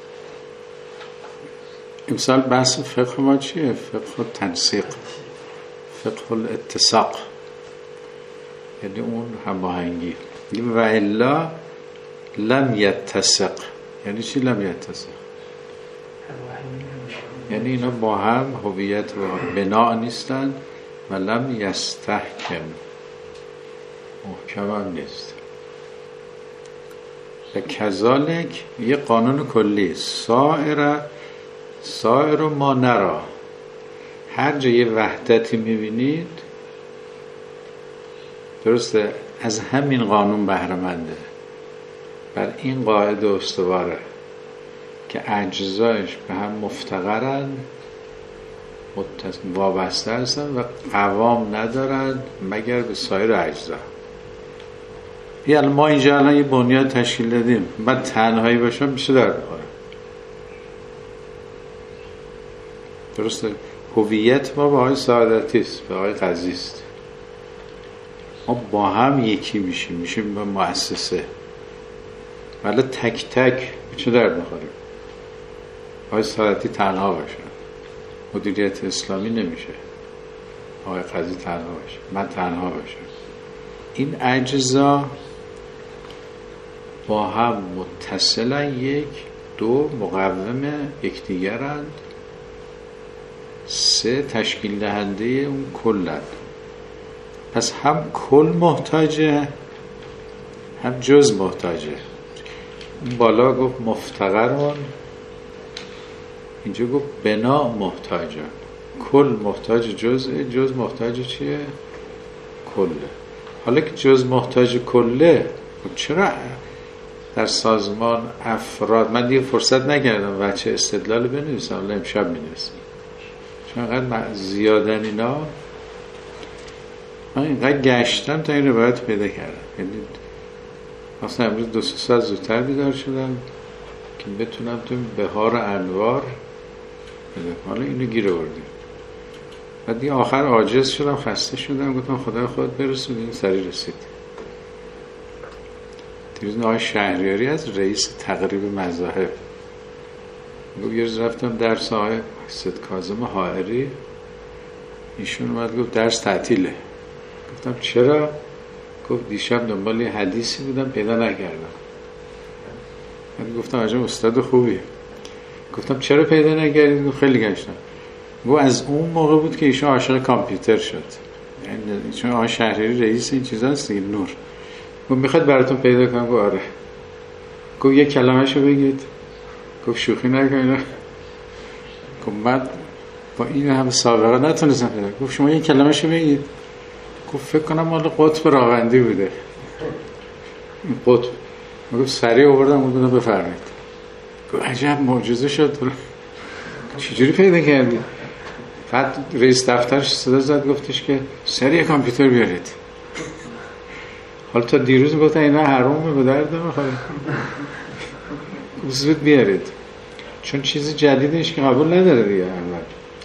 امثال بحث فقه ما چیه؟ فقه تنسیق، فقه الاتساق، یعنی اون هماهنگی. و الا لم یتسق یعنی چی؟ لم یتسق یعنی اینا با هم هویت و بنا نیستن و لم یستحکم، محکم هم نیست. و کذالک یه قانون کلی، سائر سائر ما نرا. هر جا یه وحدتی میبینید، درسته، از همین قانون بهره‌منده، بر این قاعده استواره که اجزایش به هم مفتقرن، وابسته هستن و قوام ندارن مگر به سایر اجزا. یعنی ما اینجا الان یه بنیاد تشکیل دادیم، من تنهایی باشم میشه در بخوره، درسته؟ هویت ما به آقای سعادتی است، به آقای قاضی است. ما با هم یکی میشیم، میشیم به مؤسسه. ولی تک تک چه درد میخوریم؟ آقای سعادتی تنها باشه، مدیریت اسلامی نمیشه. آقای قاضی تنها باشه، من تنها باشم. این اجزا با هم متصلن، یک دو مقوم یکدیگرند، سه تشکیل دهنده اون کلند. پس هم کل محتاجه هم جز محتاجه. اون بالا گفت مفتقرون، اینجا گفت بنا محتاجه. کل محتاج جزء، جز محتاج چیه؟ کله. حالا که جز محتاج کله، چرا در سازمان افراد، من دیگه فرصت نکردم بچه استدلال بنویسم، ولی امشب می‌نویسم، چون اینقدر زیادن اینا. من اینقدر گشتم تا این روایت پیدا کردم. یعنی اصلا امروز دو سه ساعت زودتر بیدار شدم که بتونم تو بهار انوار بده. حالا اینو گیر آوردیم. بعد دیگه آخر عاجز شدم، خسته شدم، گفتم خدا خودت برسون. این سری رسید. دیروز آقای شهریاری از رئیس تقریب مذاهب گفت یه روز رفتم درس آقای سید کاظم حائری، ایشون اومد گفت درس تعطیله. گفتم چرا؟ گفت دیشب دنبال یه حدیثی بودم پیدا نکردم. من گفتم عجب استاد خوبیه. گفتم چرا پیدا نکردید؟ گفت خیلی گشتم. گفت از اون موقع بود که ایشون عاشق کامپیوتر شد، یعنی چون آقای شهریاری رئیس این چیزا هست دیگه، نور. گفت میخواد براتون پیدا کنم؟ گفت آره. گفت یک کلمه‌شو بگید. گفت شوخی نکنید. گفت من با این هم سابقه نتونستم پیدا. گفت شما یک کلمه‌شو بگید. گفت فکر کنم مال قطب راوندی بوده. این قطب. گفت سریع آوردم گفتم بفرمایید. گفت عجب معجزه شد. چجوری پیدا کردید؟ بعد رئیس دفترش صدا زد گفتش که سریع کامپیوتر بیارید. حالا تا دیروز میگفتن اینا حرامه، به درد نمیخوره. زود بیارید. چون چیزی جدیدش که قبول نداره دیگه اول.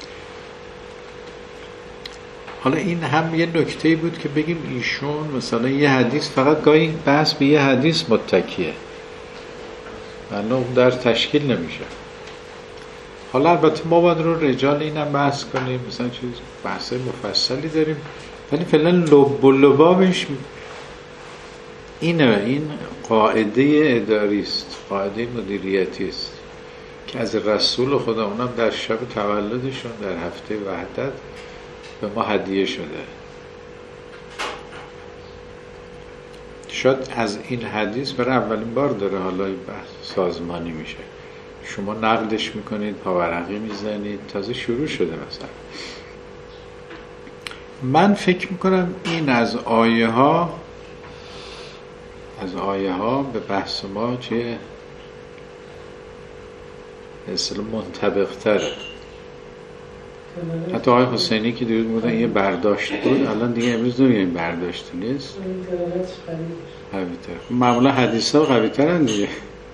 حالا این هم یه نکته‌ای بود که بگیم ایشون مثلا یه حدیث فقط گاهی بحث به یه حدیث متکیه ولی اون در تشکیل نمیشه. حالا البته ما باید رو رجال اینم بحث کنیم، مثلا چیز بحث مفصلی داریم، ولی فعلا لب و لبابش اینه، این قاعده اداری است، قاعده مدیریتی است که از رسول خدا، اونم در شب تولدشون در هفته وحدت به ما هدیه شده. شاید از این حدیث برای اولین بار داره حالا بحث سازمانی میشه، شما نقدش میکنید، پاورقی میزنید، تازه شروع شده. مثلا من فکر میکنم این از آیه ها از آیه ها به بحث ما چیه اصلا منطبق تره. حتی آقای حسینی که دیروز بودن یه برداشت بود، الان دیگه امروز نمیگه این برداشتی نیست، قوی‌تر. معمولا حدیث ها قوی‌تر هم دیگه.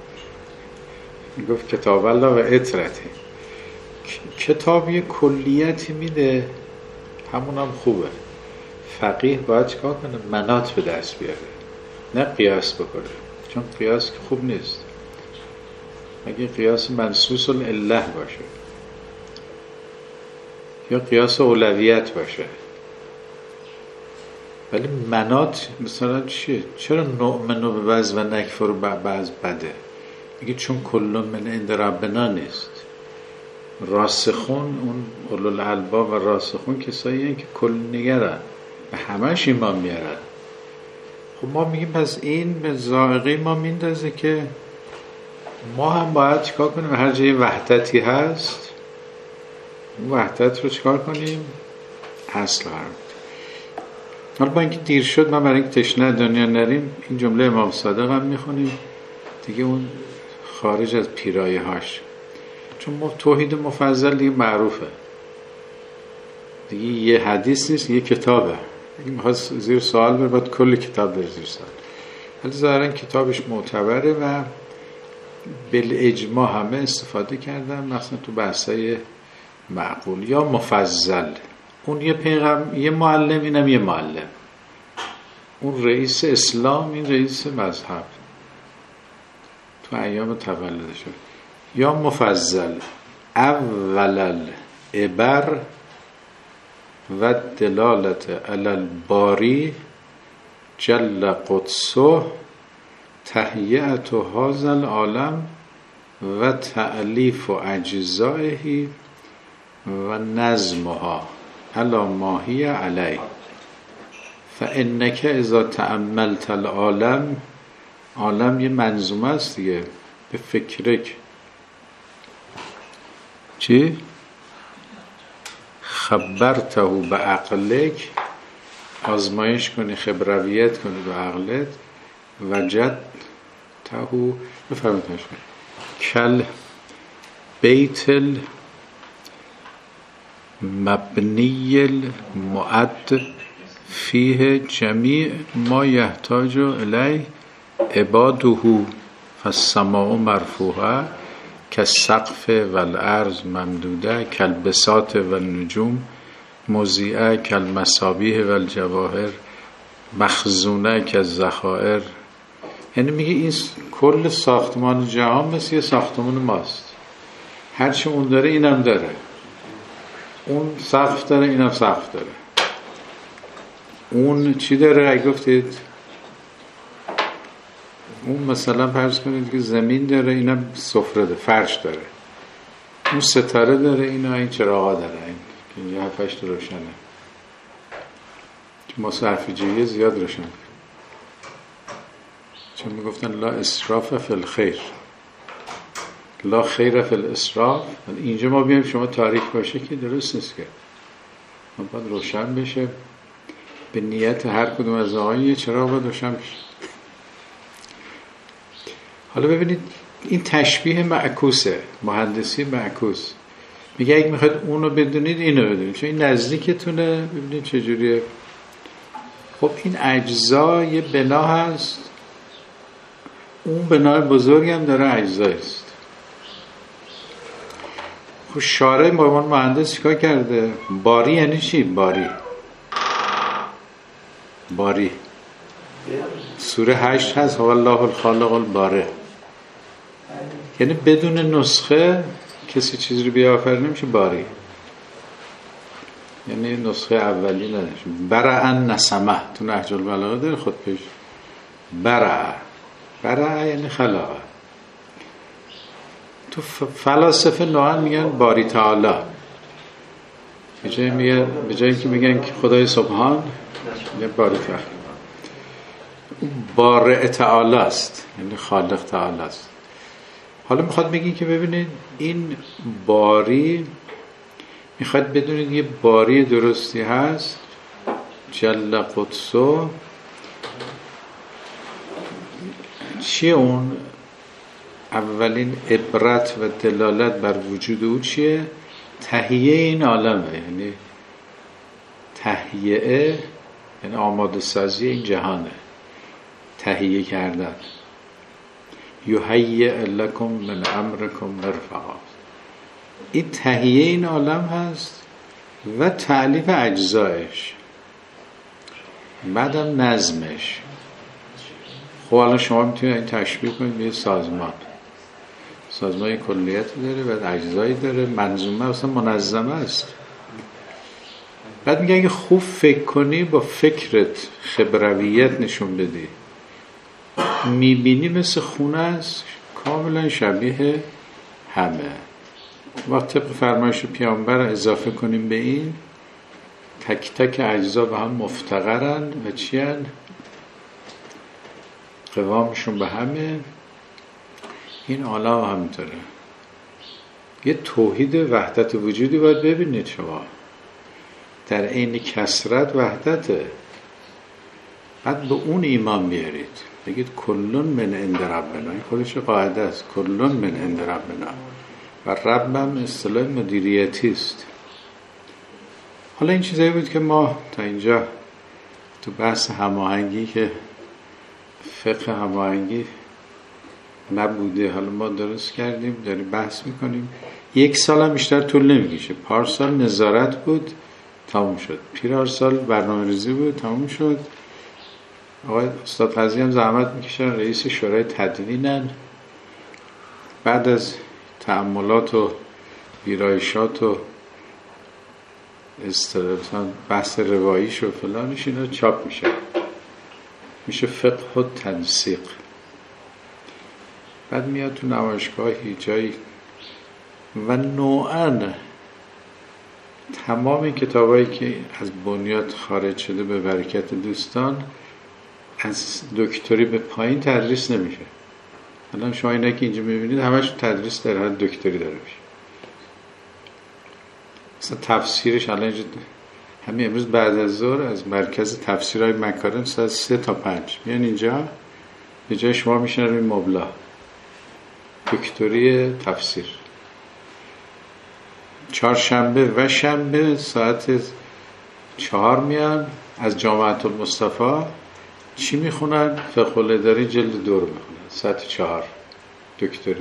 گفت کتاب الله و اطرته، کتاب یه کلیتی میده، همون هم خوبه. فقیه باید چکار کنه؟ منات به دست بیاره، نه قیاس بکنه، چون قیاس که خوب نیست. اگه قیاس منصوص العله باشه یا قیاس اولویت باشه، ولی منات مثلا چیه؟ چرا نؤمن به بعض و نکفر به بعض بده؟ میگه چون کلون من عند ربنا نیست. راسخون، اون اولو الالباب و راسخون کسایی هستند که کل نگرن، به همش ایمان میارن. خب ما میگیم پس این به ذائقه ما میندازه که ما هم باید چیکار کنیم؟ هر جای وحدتی هست اون وحدت رو چیکار کنیم؟ اصل قرار بدیم. حالا با اینکه دیر شد، من برای اینکه تشنه دنیا نریم این جمله امام صادق هم میخونیم دیگه، اون خارج از پیرایه هاش، چون ما توحید مفضل دیگه معروفه دیگه، یه حدیث نیست، یه کتابه. اگه میخواد زیر سوال بره باید کل کتاب بره زیر سوال، ولی ظاهرا کتابش معتبره و بالاجماع همه استفاده کردن، مثلا تو بحثای معقول یا مفضل. اون یه پیغمبر، یه معلم، اینم یه معلم، اون رئیس اسلام، این رئیس مذهب تو ایام تولدش. یا مفضل اول العبر و دلالت علی الباری جل قدسه تهیئت هذا العالم و تألیف اجزائه و نظمها علی ما هی علیه فانک اذا تأملت العالم، عالم یه منظومه است دیگه، به فکرک چی؟ خبرته به عقلک، آزمایش کنی، خبرویت کنی به عقلت، وجد تهو بفرمایش کنی کل بیت المبنی المعد فیه جمیع ما یحتاج الیه عباده فالسماء مرفوعه کالسقف والارض ممدوده کالبساط والنجوم مضیئه کالمصابیح والجواهر مخزونه کالذخائر. یعنی میگه این کل ساختمان جهان مثل یه ساختمان ماست، هرچی اون داره اینم داره، اون سقف داره اینم سقف داره، اون چی داره؟ اگه گفتید اون مثلا فرض کنید که زمین داره، اینم سفره داره، فرش داره، اون ستاره داره، اینا این چراغا داره، این که اینجا هفتش روشنه که ما صرفیجیه زیاد روشن، چون میگفتن لا اسراف فی الخیر، لا خیر فی الاسراف. اینجا ما بیایم شما تاریک باشه که درست نیست، که ما باید روشن بشه، به نیت هر کدوم از آقایی چراغ باید روشن بشه. حالا ببینید این تشبیه معکوسه، مهندسی معکوس. میگه اگه میخواید اونو بدونید اینو بدونید، چون این نزدیکتونه. ببینید چجوریه. خب این اجزا یه بنا هست، اون بنای بزرگ هم داره اجزایست. خب شارع با عنوان مهندس چیکار کرده؟ باری یعنی چی؟ باری باری سوره هشت هست والله الخالق الباره، یعنی بدون نسخه کسی چیز رو بیافرینه میشه باری، یعنی نسخه اولی نداشت. برعن نسمه تو نهج البلاغه داره خود پیش برع برع یعنی خلاقه. تو فلاسفه نوعا میگن باری تعالی، به جای میگن به جایی که میگن که خدای سبحان میگن باری تعالی. بارئ تعالی است، یعنی خالق تعالی است. حالا میخواد بگی که ببینید این باری، میخواد بدونید یه باری درستی هست جل قدسو. چیه اون؟ اولین عبرت و دلالت بر وجود او چیه؟ تهیه این عالمه، یعنی تهیه یعنی آماده سازی این جهانه، تهیه کردن. یهیئ لکم من امرکم مرفقا، این تهیه این عالم هست و تألیف اجزایش، بعدم نظمش. خب الان شما میتونید این تشبیه کنید به یه سازمان، سازمان کلیتی داره، بعد اجزایی داره، منظومه اصلا منظمه است. بعد میگه اگه خوب فکر کنی، با فکرت خبرویت نشون بدی، میبینی مثل خونه است، کاملا شبیه همه. وقت طبق فرمایش پیامبر اضافه کنیم به این، تک تک اجزا به هم مفتقرن و چی هن؟ قوامشون به همه. این عالم همینطوره. یه توحید وحدت وجودی باید ببینید شما، در عین کثرت وحدته. بعد به اون ایمان بیارید، بگید کلون من عند ربنا، این خودش قاعده است، کلون من عند ربنا. و ربم اصطلاح مدیریتی است. حالا این چیزایی بود که ما تا اینجا تو بحث هماهنگی، که فقه هماهنگی نبوده، حالا ما درست کردیم، داریم بحث میکنیم. یک سال هم بیشتر طول نمیکشه. پارسال نظارت بود، تموم شد. پیرارسال برنامه ریزی بود، تموم شد. آقای استاد قاضی هم زحمت میکشن، رئیس شورای تدوینن. بعد از تأملات و ویرایشات و استرسان بحث رواییش و فلانش اینا چاپ میشه، میشه فقه و تنسیق. بعد میاد تو نمایشگاهی جایی و نوعاً تمام کتابایی که از بنیاد خارج شده به برکت دوستان از دکتری به پایین تدریس نمیشه. الان شما اینا که اینجا میبینید همش تدریس در حد دکتری داره میشه. مثلا تفسیرش الان اینجا همین امروز بعد از ظهر از مرکز تفسیرهای مکارم ساعت سه تا پنج میان اینجا، به جای شما میشن روی مبلا دکتری تفسیر. چهارشنبه و شنبه ساعت چهار میان از جامعه المصطفی چی میخونن؟ فقه الاداری جلد دو رو میخونن ساعت چهار دکتری.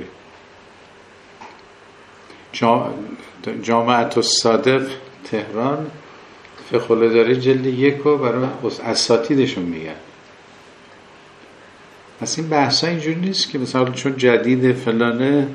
جامعه الصادق تهران فقه الاداری جلد یک رو برای اساتیدشون میگن. پس این بحثا اینجوری نیست که مثلا چون جدید فلانه،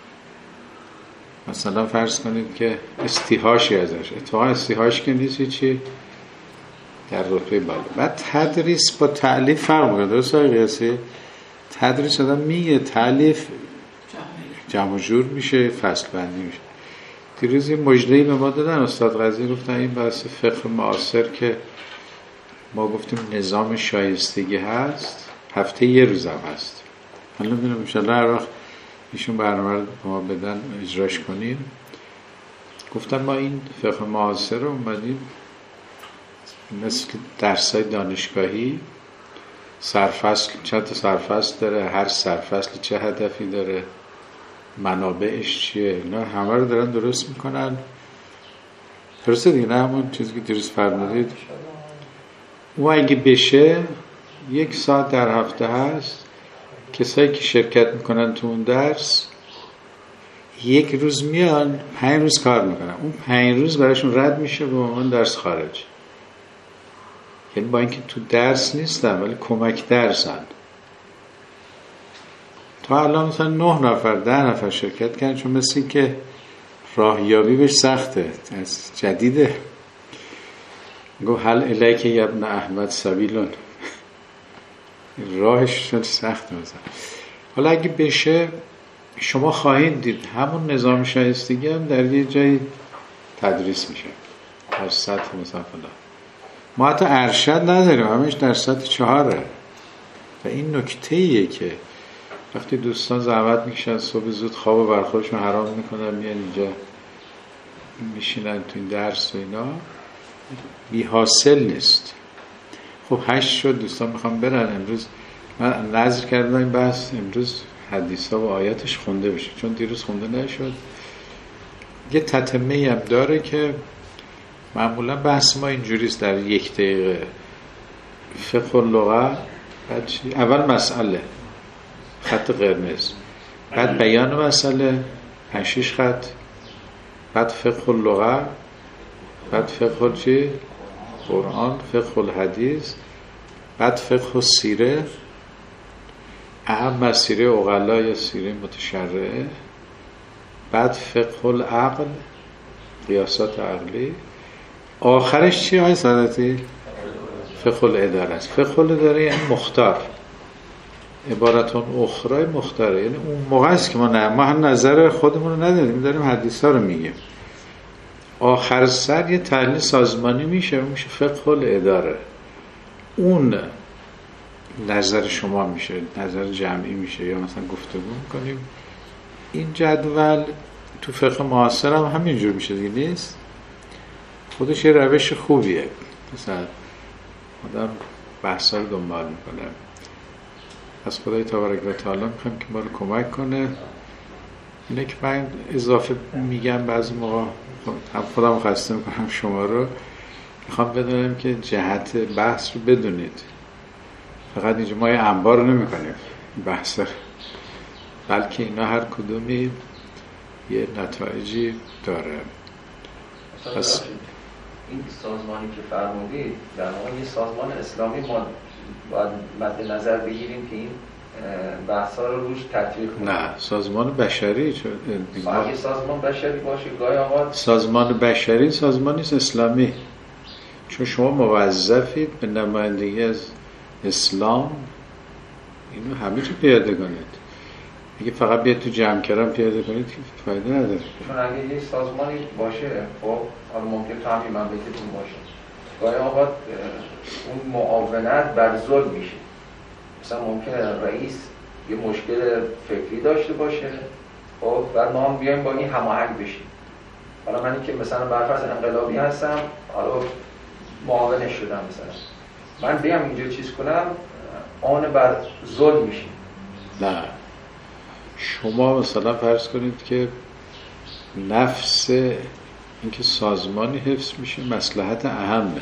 مثلا فرض کنید که استیهاشی ازش، اتفاقا استیهاش که نیست چی در رتبه بالا. بعد تدریس با تألیف فرق میکنه. درست های قیاسی تدریس آدم میگه، تألیف جمع و جور میشه، فصل بندی میشه. دیروز این مجدهی به ما دادن استاد قاضی، گفتن این بحث فقه معاصر که ما گفتیم نظام شایستگی هست، هفته یه روز هم هست. حالا ببینم انشاءالله هر وقت ایشون برنامه رو ما بدن اجراش کنیم. گفتن ما این فقه معاصر رو اومدیم مثل درسای دانشگاهی، سرفصل چند تا سرفصل داره، هر سرفصل چه هدفی داره، منابعش چیه، اینا همه رو دارن درست میکنن. درسته دیگه؟ نه همون چیزی که درست فرمودید. و اگه بشه یک ساعت در هفته هست، کسایی که شرکت میکنن تو اون درس یک روز میان پنج روز کار میکنن، اون پنج روز براشون رد میشه به عنوان درس خارج. یعنی با اینکه تو درس نیستن ولی کمک درسن. تا الان مثلا نه نفر ده نفر شرکت کردن، چون مثل این که راهیابی بهش سخته، از جدیده. گو هل الیک یا ابن احمد سبیلون، راهش سخته مثلا. حالا اگه بشه شما خواهید دید همون نظام شایستگی هم در یه جایی تدریس میشه در سطح مثلا فلان. ما حتی ارشد نداریم، همش در سطح چهاره. و این نکته ایه که وقتی دوستان زحمت میکشن صبح زود خواب و برخوردشون حرام میکنن میان اینجا میشینن تو این درس و اینا، بی حاصل نیست. خب هشت شد، دوستان میخوام برن. امروز من نظر کردم این بحث امروز حدیثا و آیاتش خونده بشه، چون دیروز خونده نشد. یه تتمه هم داره که معمولا بحث ما اینجوریست در یک دقیقه. فقه اللغه، بعد چی؟ اول مسئله خط قرمز، بعد بیان مسئله پنج شش خط، بعد فقه اللغه، بعد فقه چی؟ قرآن، فقه الحدیث، بعد فقه السیره، اهم سیره عقلا یا سیره متشرعه، بعد فقه العقل، قیاسات عقلی، آخرش چی های سادتی؟ فقه الاداره است. فقه الاداره یعنی مختار، عبارتون اخرای مختاره. یعنی اون موقع است که ما نه ما هم نظر خودمون رو نداریم، داریم حدیثا رو میگیم. آخر سر یه تحلیل سازمانی میشه، میشه فقه الاداره. اون نظر شما میشه، نظر جمعی میشه، یا مثلا گفتگو میکنیم. این جدول تو فقه معاصر هم همینجور میشه دیگه، نیست؟ خودش یه روش خوبیه. مثلا آدم بحثا رو دنبال میکنه. از خدای تبارک و تعالی میخوایم که ما رو کمک کنه. اینه که من اضافه میگم بعضی موقع هم خودم خسته میکنم شما رو، میخوام بدونم که جهت بحث رو بدونید. فقط اینجا ما یه انبار رو نمی کنیم بحث، بلکه اینا هر کدومی یه نتایجی داره. پس این سازمانی که فرمودید در واقع یه سازمان اسلامی ما باید مد نظر بگیریم که این بحثا رو روش تطبیق کنیم. نه، سازمان بشری. چون اگه سازمان بشری باشه گاهی اوقات سازمان بشری سازمان نیست اسلامی، چون شما موظفید به نمایندگی از اسلام اینو همه چی پیاده کنید. اگه فقط بیاد تو جمع کردن پیاده کنید که فایده نداره. چون اگه یه سازمانی باشه، خب حالا ممکن تو همین مملکتون باشه، گاهی اوقات اون معاونت بر ظلم میشه. مثلا ممکنه رئیس یه مشکل فکری داشته باشه، خب بعد ما هم بیایم با این هماهنگ بشیم. حالا منی که مثلا برفرض انقلابی هستم، حالا معاونش شدم، مثلا من بیام اینجا چیز کنم، آن بر ظلم میشیم. نه، شما مثلا فرض کنید که نفس اینکه سازمانی حفظ میشه مصلحت اهمه.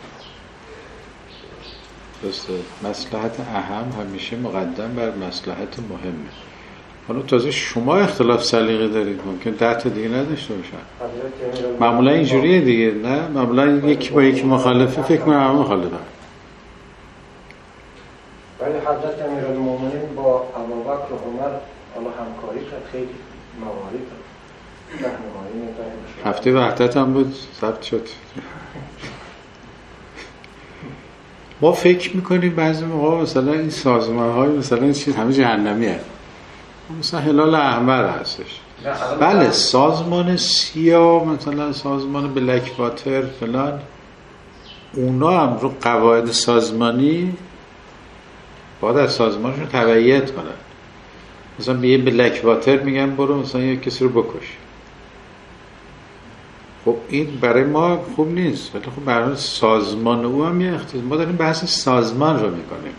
درسته؟ مصلحت اهم همیشه مقدم بر مصلحت مهمه. حالا تازه شما اختلاف سلیقه دارید، ممکن ده تا دیگه نداشته باشن. معمولا اینجوریه دیگه، نه؟ معمولا یکی با یکی مخالفه، فکر کنم همه مخالفه. ولی حضرت امیرالمومنین با ابوبکر و عمر حالا همکاری کرد، خیلی مواردی راهنمایی می‌کرد. هفته وحدت هم بود، ثبت شد. ما فکر میکنیم بعضی موقع مثلا این سازمان‌های مثلا این چیز همه جهنمیه، مثلا هلال احمر هستش. بله، سازمان سیاه مثلا سازمان بلک واتر فلان، اونا هم رو قواعد سازمانی باید از سازمانشون تبعیت کنن. مثلا به یه بلک واتر میگن برو مثلا یه کسی رو بکش. خب این برای ما خوب نیست، ولی خب برای سازمان او هم یه اختصاص. ما داریم بحث سازمان رو میکنیم.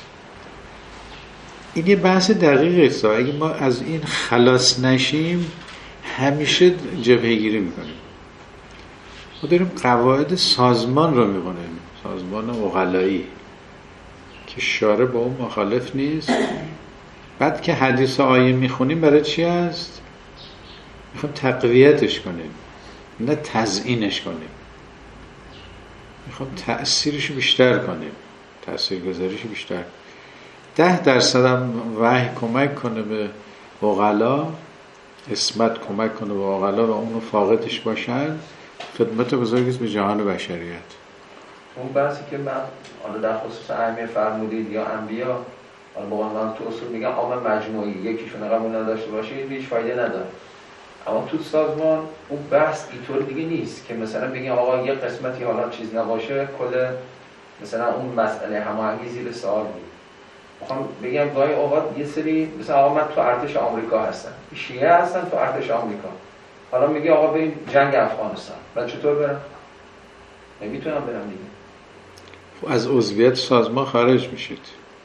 این یه بحث دقیقه است. اگه ما از این خلاص نشیم همیشه جبهه‌گیری میکنیم. ما داریم قواعد سازمان رو میکنیم، سازمان عقلایی که شارع با اون مخالف نیست. بعد که حدیث آیه میخونیم برای چی هست؟ میخوایم تقویتش کنیم، نه تزیینش کنیم. میخوایم تأثیرش بیشتر کنیم، تأثیرگذاریش بیشتر. ده درصد هم وحی کمک کنه به عقلا، اسمت کمک کنه به عقلا و اونو فاقدش باشن، خدمت بزرگیست به جهان بشریت. اون بحثی که من حالا در خصوص اهمیه فرمودید یا انبیا، حالا با من تو اصول میگم عام مجموعی، یکیشون قبول نداشته باشه هیچ فایده نداره. اما تو سازمان اون بحث اینطور دیگه نیست که مثلا بگیم آقا یه قسمتی حالا چیز نباشه کل مثلا اون مسئله هماهنگی زیر سوال بود. میخوام بگم گاهی اوقات یه سری مثلا آقا من تو ارتش آمریکا هستم، شیعه هستن تو ارتش آمریکا، حالا میگه آقا بریم جنگ افغانستان، من چطور برم؟ نمیتونم برم دیگه. از عضویت سازمان خارج میشید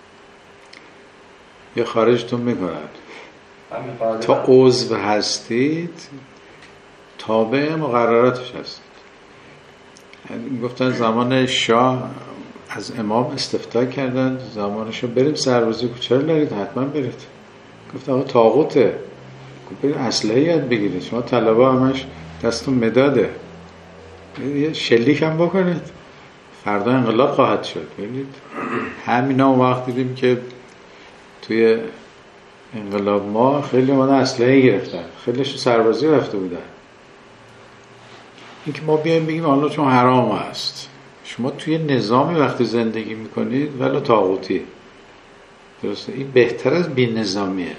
یا خارجتون میکنن. تا عضو هستید تابع مقرراتش هستید. گفتن زمان شاه از امام استفتاء کردن، زمانشو بریم سربازی کو، چرا نرید؟ حتما برید. گفت آقا طاغوته، گفت برید اسلحه یاد بگیرید، شما طلبا همش دستون مداده، یه شلیک هم بکنید، فردا انقلاب خواهد شد. ببینید همینا اون وقت دیدیم که توی انقلاب ما خیلی اومدن اسلحه گرفتن، خیلیش سربازی رفته بودن. این که ما بیایم بگیم حالا چون حرام هست، شما توی نظامی وقتی زندگی میکنید ولی طاغوتی، درسته؟ این بهتر از بی نظامیه.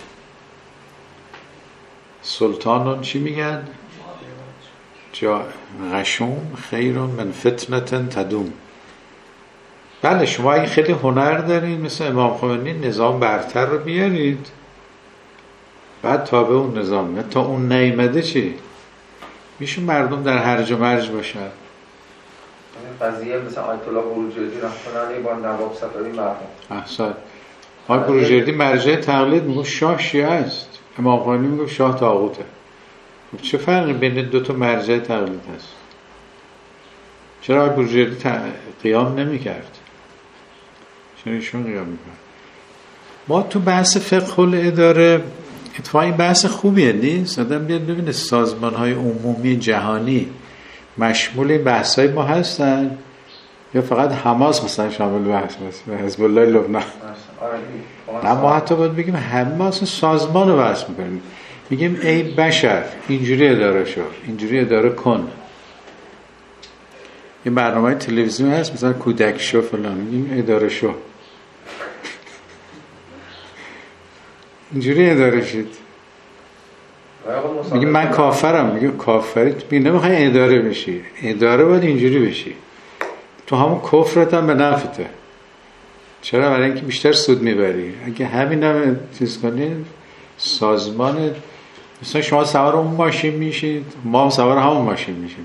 سلطانون چی میگن؟ جا غشوم خیر من فتنة تدوم. بله شما اگه خیلی هنر دارید مثل امام خمینی نظام برتر رو بیارید، بعد تابع اون نظام، تا اون نیامده چی؟ میشه مردم در هرج و مرج باشن. قضیه مثلا آیت الله بروجردی رحمه الله با نواب صفوی مرحوم. احسن. آیت بروجردی مرجع تقلید میگه شاه شیعه است، امام خمینی میگه شاه طاغوته. چه فرقی بین دو تا مرجع تقلید هست؟ چرا آیت بروجردی قیام نمی‌کرد؟ چرا ایشون قیام می‌کرد؟ ما تو بحث فقه الاداره اتفاقا این بحث خوبیه نیست؟ آدم بیاد ببینه سازمان‌های عمومی جهانی مشمول این بحث‌های ما هستن یا فقط حماس مثلا شامل بحث مثلا حزب الله لبنان. نه ما حتی باید بگیم همه ما اصلا سازمان رو بحث میکنیم، میگیم ای بشر اینجوری اداره شو، اینجوری اداره کن. این برنامه تلویزیون هست مثلا کودک شو فلان، میگیم اداره شو، اینجوری اداره شید. میگیم من کافرم، میگیم کافری، تو نمیخوای اداره بشی، اداره باید اینجوری بشی، تو همون کفرت هم به نفته. چرا؟ برای اینکه بیشتر سود میبری. اگه همین هم چیز کنید سازمان، مثلا شما سوار اون ماشین میشید، ما سوار همون ماشین میشیم.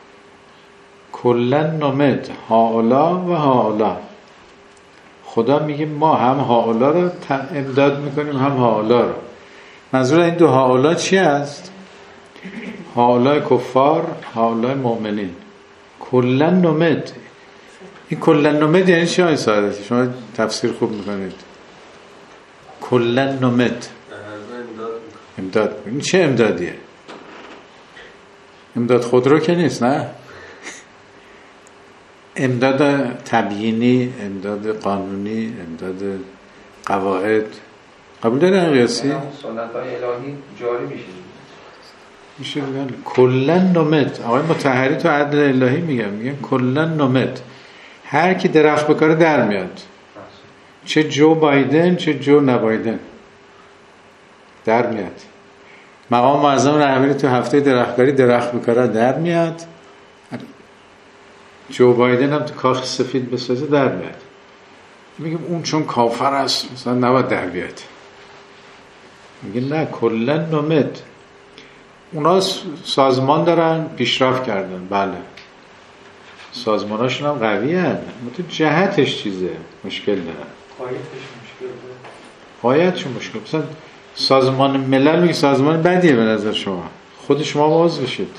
کلن نمد هاولا و هاولا. خدا میگه ما هم هاولا رو امداد میکنیم هم هاولا رو. منظور این دو هاولا چی است؟ هاولای کفار، هاولای مؤمنین. کلن نمد. این کلن نمد یعنی چی آقای سعادتی؟ شما تفسیر خوب میکنید. کلن نمد امداد. این چه امدادیه؟ امداد خودرو که نیست، نه؟ امداد تبیینی، امداد قانونی، امداد قواعد. قبول داره قیاسی؟ سنت های الهی جاری میشه میشه بگن کلن نمد. آقای مطهری تو عدل الهی میگن، میگن کلن نمد. هر کی درخت بکاره در میاد، چه جو بایدن چه جو نبایدن در میاد. مقام معظم رهبری تو هفته درختکاری درخت بکاره در میاد، جو بایدن هم تو کاخ سفید بسازه در میاد. میگم اون چون کافر است مثلا نباید در بیاد. میگه نه کلن نمد. اونا سازمان دارن، پیشرفت کردن، بله سازماناشون هم قوی هن، تو جهتش چیزه مشکل دارن، قایتش مشکل داره، قایتشون مشکل. مثلا سازمان ملل میگه سازمان بدیه به نظر شما، خود شما باز بشید.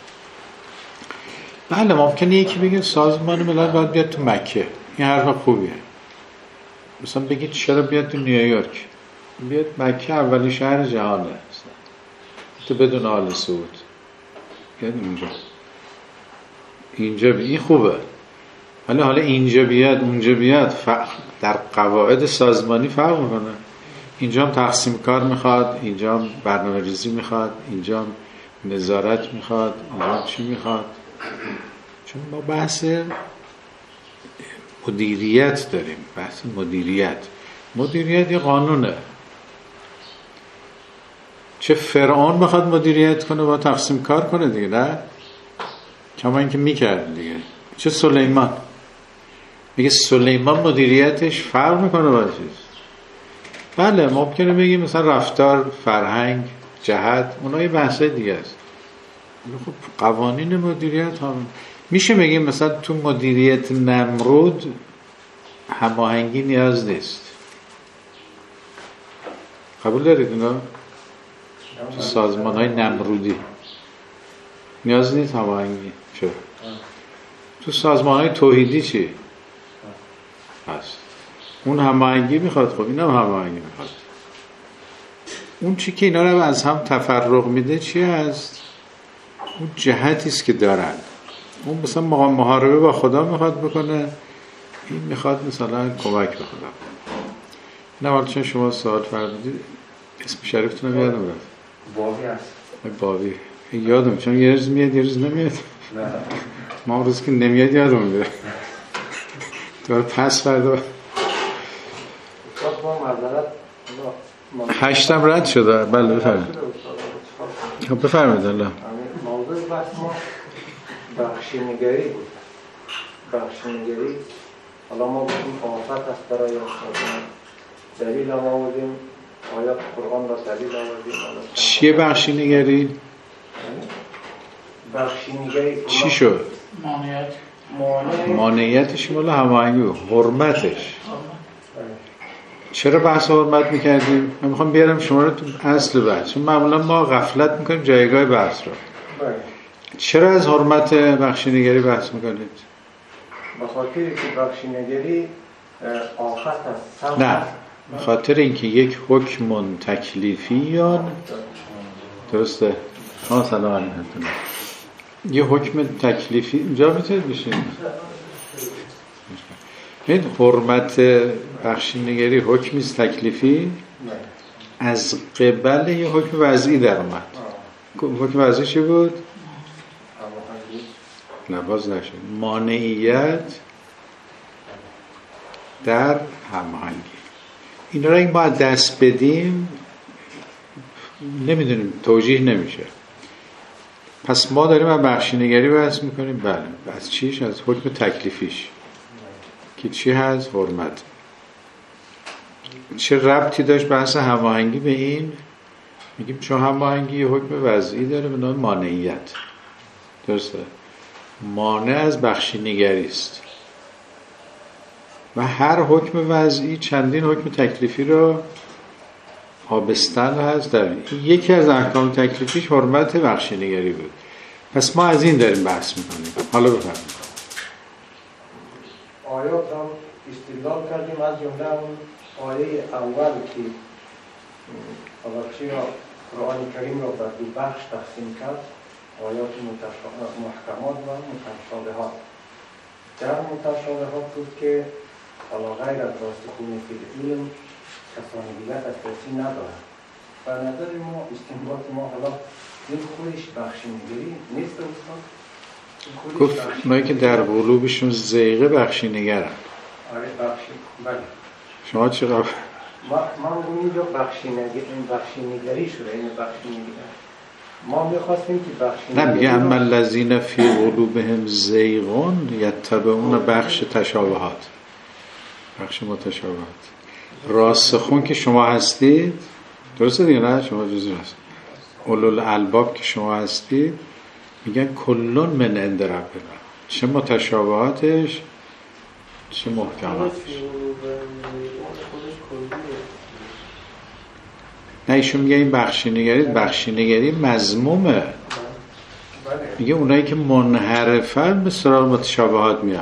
بله ممکنه یکی بگه سازمان ملل باید بیاد تو مکه، این حرف خوبیه. مثلا بگید چرا بیاد تو نیویورک؟ بیاد مکه، اولی شهر جهانه، حتی بدون آل سعود. بیاد اینجا، اینجا بی. این خوبه. ولی حالا اینجا بیاد اونجا بیاد ف... در قواعد سازمانی فرق میکنه. اینجا هم تقسیم کار میخواد، اینجا هم برنامه ریزی میخواد، اینجا هم نظارت میخواد، اینجا چی میخواد. چون ما بحث مدیریت داریم. بحث مدیریت مدیریت یه قانونه. چه فرعون میخواد مدیریت کنه با تقسیم کار کنه دیگه، نه؟ کما اینکه میکرد دیگه. چه سلیمان میگه سلیمان مدیریتش فرق میکنه با چیز. بله ممکنه بگیم مثلا رفتار، فرهنگ، جهت، اونها یه بحثای دیگه است. خب قوانین مدیریت هم میشه بگیم مثلا تو مدیریت نمرود هماهنگی نیاز نیست. قبول دارید اینا؟ تو سازمان های نمرودی نیاز نیست هماهنگی. چرا؟ تو سازمان های توحیدی چی؟ هست. اون هماهنگی میخواد. خب این هم هماهنگی میخواد. اون چی که اینا رو از هم تفرق میده چی هست؟ اون جهتی است که دارن. اون مثلا محاربه با خدا میخواد بکنه، این میخواد مثلا کمک به خدا کنه. نه ولی چون شما سوال فرمودید اسم شریفتون رو یادم رفت. باوی هست. باوی یادم، چون یه روز میاد یه روز نمیاد. نه ما اون روز که نمیاد یادم میره. دوباره پس فردا هشتم رد شده. بله بفرمایید. خب بفرمایید. الله موضوع بحث ما بخشینگری بود. بخشینگری حالا ما بگیم آفت است برای سازمان. دلیل هم آوردیم، آیات قرآن را دلیل آوردیم. چیه بخشینگری؟ بخشینگری چی شد؟ مانعیت. مانعیتش مال هماهنگی بود. حرمتش. چرا بحث حرمت میکردیم؟ من میخوام بیارم شما رو تو اصل بحث، چون معمولا ما غفلت میکنیم جایگاه بحث رو. چرا از حرمت بخشینگری بحث میکنید؟ به خاطر که بخشینگری آفت است. نه، به خاطر اینکه یک حکم تکلیفیان، درسته؟ آه سلام علیکم. یه حکم تکلیفی اینجا میتونید بشین. این حرمت بخشینگری حکمی است تکلیفی از قبل یه حکم وضعی در اومد. حکم وضعی چی بود؟ نه باز نشد. مانعیت در هماهنگی. این را این باید دست بدیم نمیدونیم، توجیه نمیشه. پس ما داریم از بخشینگری بحث میکنیم. بله از چیش؟ از حکم تکلیفیش که چی هست؟ حرمت. چه ربطی داشت بحث هماهنگی به این؟ میگیم چون هماهنگی حکم وضعی داره به نام مانعیت. درسته؟ مانع از بخشینگری است و هر حکم وضعی چندین حکم تکلیفی رو آبستن هست داره. یکی از احکام تکلیفیش حرمت بخشینگری بود. پس ما از این داریم بحث میکنیم. حالا بفرمایید. آیات هم استدلال کردیم از جمله اون آیه اول که آیه قرآن کریم را بر دو بخش تقسیم کرد، آیات محکمات و متشابهات. در متشابهات بود که حالا غیر از راسخون فی العلم کسانی دیگر دسترسی ندارد. و نظر ما استنباط ما حالا این خودش بخشینگری نیست استاد؟ گفت اونایی که در قلوبشون زیغه بخشینگرن. آره بخشی بله. شما چه قبل؟ من اونجا بخشینگری این بخشینگری شده، این بخشینگری ما میخواستیم که بخشینگری نه میگه اما الذین فی قلوبهم زیغون یتبعون بخش تشابهات، بخش متشابهات. راسخون که شما هستید، درسته دیگه؟ نه شما جزئی هست. اولو الالباب که شما هستید میگن کلون من عند ربنا، چه متشابهاتش چه محکماتش. نه ایشون میگه این بخشینگری بخشینگری مذمومه. میگه اونایی که منحرفن به سراغ متشابهات میان،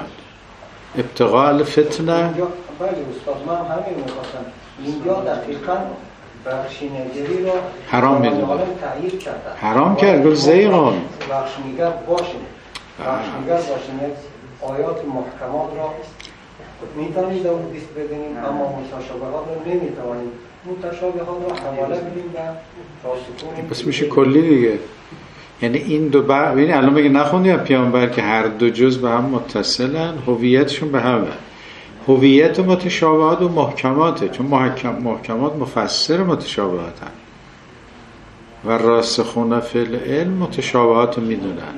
ابتغاء الفتنه. بله استاد من همین میخواستم اینجا دقیقاً بخشینگری را حرام میدونه. تأیید کرده. حرام کرد، گفت زیغان بخشنگر باشیم. بخشنگر باشیم. آیات محکمات را میتونید در دست بدهیم، اما متشابهات را نمیتوانیم. متشابهات را حواله بدیم و راسخون. پس میشه کلی دیگه. یعنی این دو بر ببین الان میگه نخوندی از پیامبر که هر دو جز به هم متصلن، هویتشون به همه. هویت متشابهات و محکماته، چون محکم محکمات مفسر متشابهاتن و راسخون فی العلم متشابهات رو میدونن.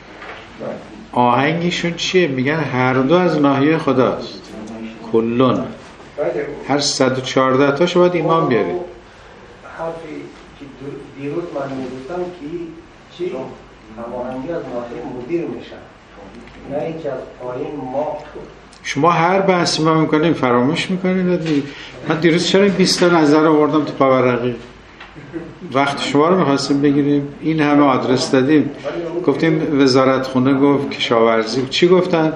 آهنگشون چیه؟ میگن هر دو از ناحیه خداست، کلون. هر صد و چهارده تاشو باید ایمان بیارید. حرفی که دیروز من میگفتم که چی؟ هماهنگی از ناحیه مدیر میشن، نه اینکه از پایین ما. شما هر بحثی ما میکنیم فراموش میکنید. من دیروز چرا بیست تا نظر آوردم تو پاورقی؟ وقت شما رو میخواستیم بگیریم، این همه آدرس دادیم، گفتیم وزارت خونه گفت کشاورزی. چی گفتن؟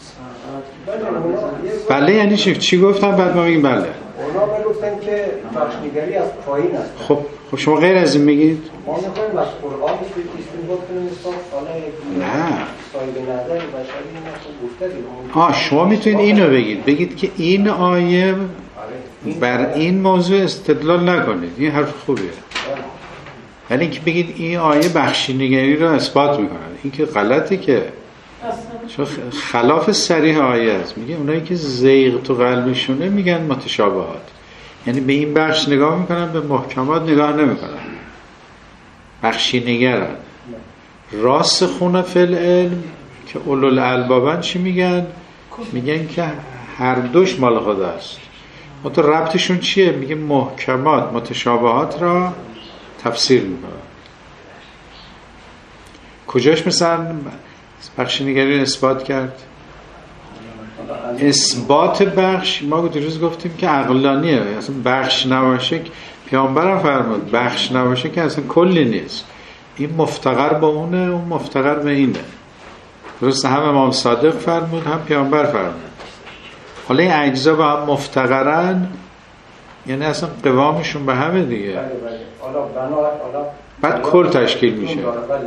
بله یعنی چی؟ چی گفتن بعد ما میگیم بله؟ اونا میگفتن که بخشنگری از پایین است. خب خب شما غیر از این میگید؟ ما میخوایم از قرآن استنباط کنیم مثلا نه صاحب نظر بشری ما گفته دیم. آه شما میتونید اینو بگید، بگید که این آیه بر این موضوع استدلال نکنید، این حرف خوبیه. ولی اینکه بگید این آیه بخشینگری رو اثبات میکنه، این که غلطه، که چون خلاف صریح آیه است. میگه اونایی که زیغ تو قلبشونه میگن متشابهات، یعنی به این بخش نگاه میکنن، به محکمات نگاه نمیکنن، بخشینگرن. راسخون فی العلم که اولو الالبابن چی میگن؟ میگن که هر دوش مال خداست. تو ربطشون چیه؟ میگه محکمات متشابهات را تفسیر میکنن. کجاش مثلا بخشینگری اثبات کرد؟ اثبات بخش ما دیروز گفتیم که عقلانیه، اصلا بخش نباشه. پیامبرم فرمود بخش نباشه که اصلا کلی نیست. این مفتقر با اونه، اون مفتقر به اینه. درست هم امام صادق فرمود، هم پیامبر فرمود. حالا این اجزا با هم مفتقرن، یعنی اصلا قوامشون به همه دیگه. بعد کل تشکیل میشه.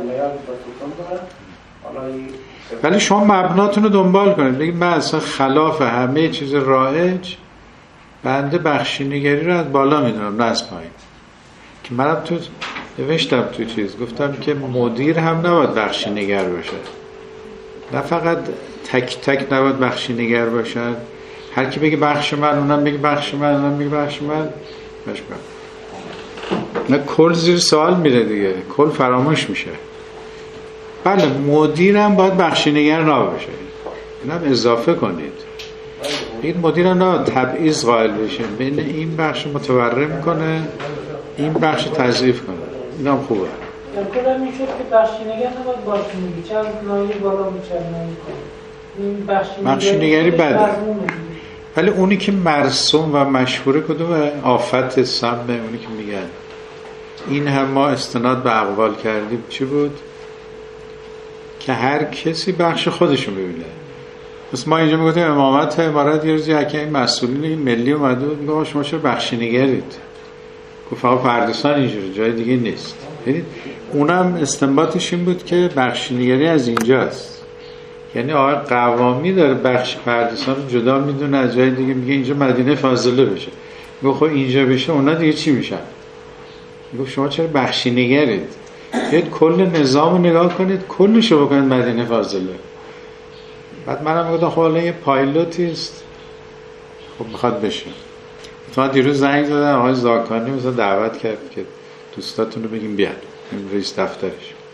ولی شما مبناتون رو دنبال کنید، بگید من اصلا خلاف همه چیز رایج بنده بخشینگری رو از بالا میدونم نه از پایین. که منم تو نوشتم تو چیز گفتم که مدیر هم نباید بخشینگر باشه، نه فقط تک تک نباید بخشینگر باشن. هر کی بگه بخش من، اونم بگه بخش من، اونم بگه بخش من، بخش من. نه کل زیر سوال میره دیگه، کل فراموش میشه. بله مدیرم باید بخشینگر نباشه، اینم اضافه کنید. این مدیرم نه تبعیض قائل بشه، بین این بخش متورم میکنه، این بخش تضعیف کنه، اینم خوبه. در کل هم میشد که بخشینگر نباید باشه، میگی چند نایی بالا میچن نایی کنه. این بخشینگری بده، ولی اونی که مرسوم و مشهوره کدومه؟ آفت سمه. اونی که میگن این هم ما استناد به اقوال کردیم چی بود؟ که هر کسی بخش خودشو ببینه. پس ما اینجا میگفتیم امامت امارت یه روزی حکم مسئولین ملی اومده بود میگه شما چرا بخشینگرید؟ گفت فقط پردیسان اینجوری، جای دیگه نیست. ببینید اونم استنباطش این بود که بخشینگری از اینجاست. یعنی آقای قوامی داره بخش پردیسان رو جدا میدونه از جای دیگه، میگه اینجا مدینه فاضله بشه. میگه خب اینجا بشه اونا دیگه چی میشن؟ میگه شما چرا بخشینگرید؟ بیاید کل نظام رو نگاه کنید، کلش رو بکنید مدینه فاضله. بعد منم گفتم خب الان یه پایلوتی است، خب میخواد بشه. تو دیروز زنگ زدن آقای زاکانی مثلا دعوت کرد که دوستاتون رو بگیم بیان، این رئیس دفترش.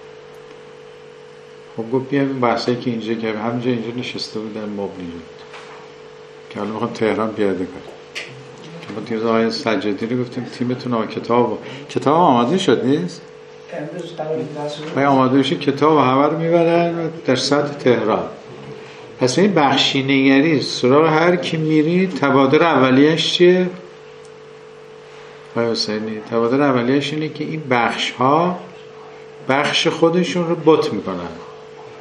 خب گفت بیایم بحثایی که اینجا که همینجا اینجا نشسته بودن مبنی بود که حالا میخوام تهران پیاده کنیم. که ما دیروز آقای سجادی رو گفتیم تیمتون آقا کتاب کتاب آماده شد نیست؟ باید آماده بشه کتاب همه رو میبرن در سطح تهران. پس این بخشینگری سراغ هر کی میری تبادر اولیش چیه؟ آقای حسینی تبادر اولیش اینه که این بخش ها بخش خودشون رو بت میکنن.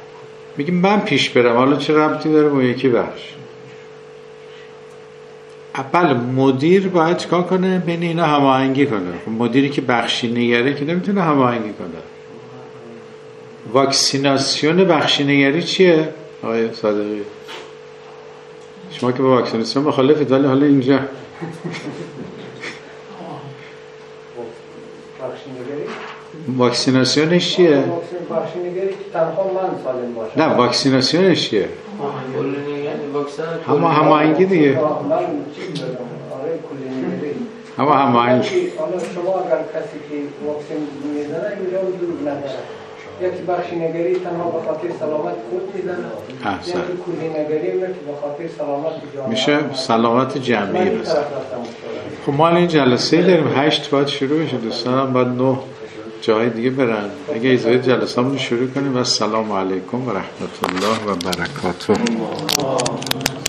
میگیم من پیش برم، حالا چه ربطی داره با یکی بخش؟ بله مدیر باید چیکار کنه؟ بین اینا هماهنگی کنه. مدیری که بخشینگره که نمیتونه هماهنگی کنه. واکسیناسیون بخشینگری چیه آقای صادقی؟ شما که با واکسیناسیون مخالفید ولی حالا اینجا واکسیناسیونش چیه؟ واکسینگری که تنها من سالم باشم. نه واکسیناسیونش چیه؟ همه هماهنگی دیگه. من چی دارم؟ آره کلینگری. همه هماهنگی. حالا شما اگر کسی که واکسن میزنه اینجا دور نداره. یکی بخشینگری تنها به خاطر سلامت خود میزنه. احسن. یکی کلینگری میره که به خاطر سلامت جامعه. میشه سلامت جمعی مثلا. خب ما این جلسه داریم هشت باید شروع بشه دوستانم باید نه جای دیگه برن. اگه ایزای جلسه همون شروع کنیم و السلام علیکم و رحمت الله و برکاته.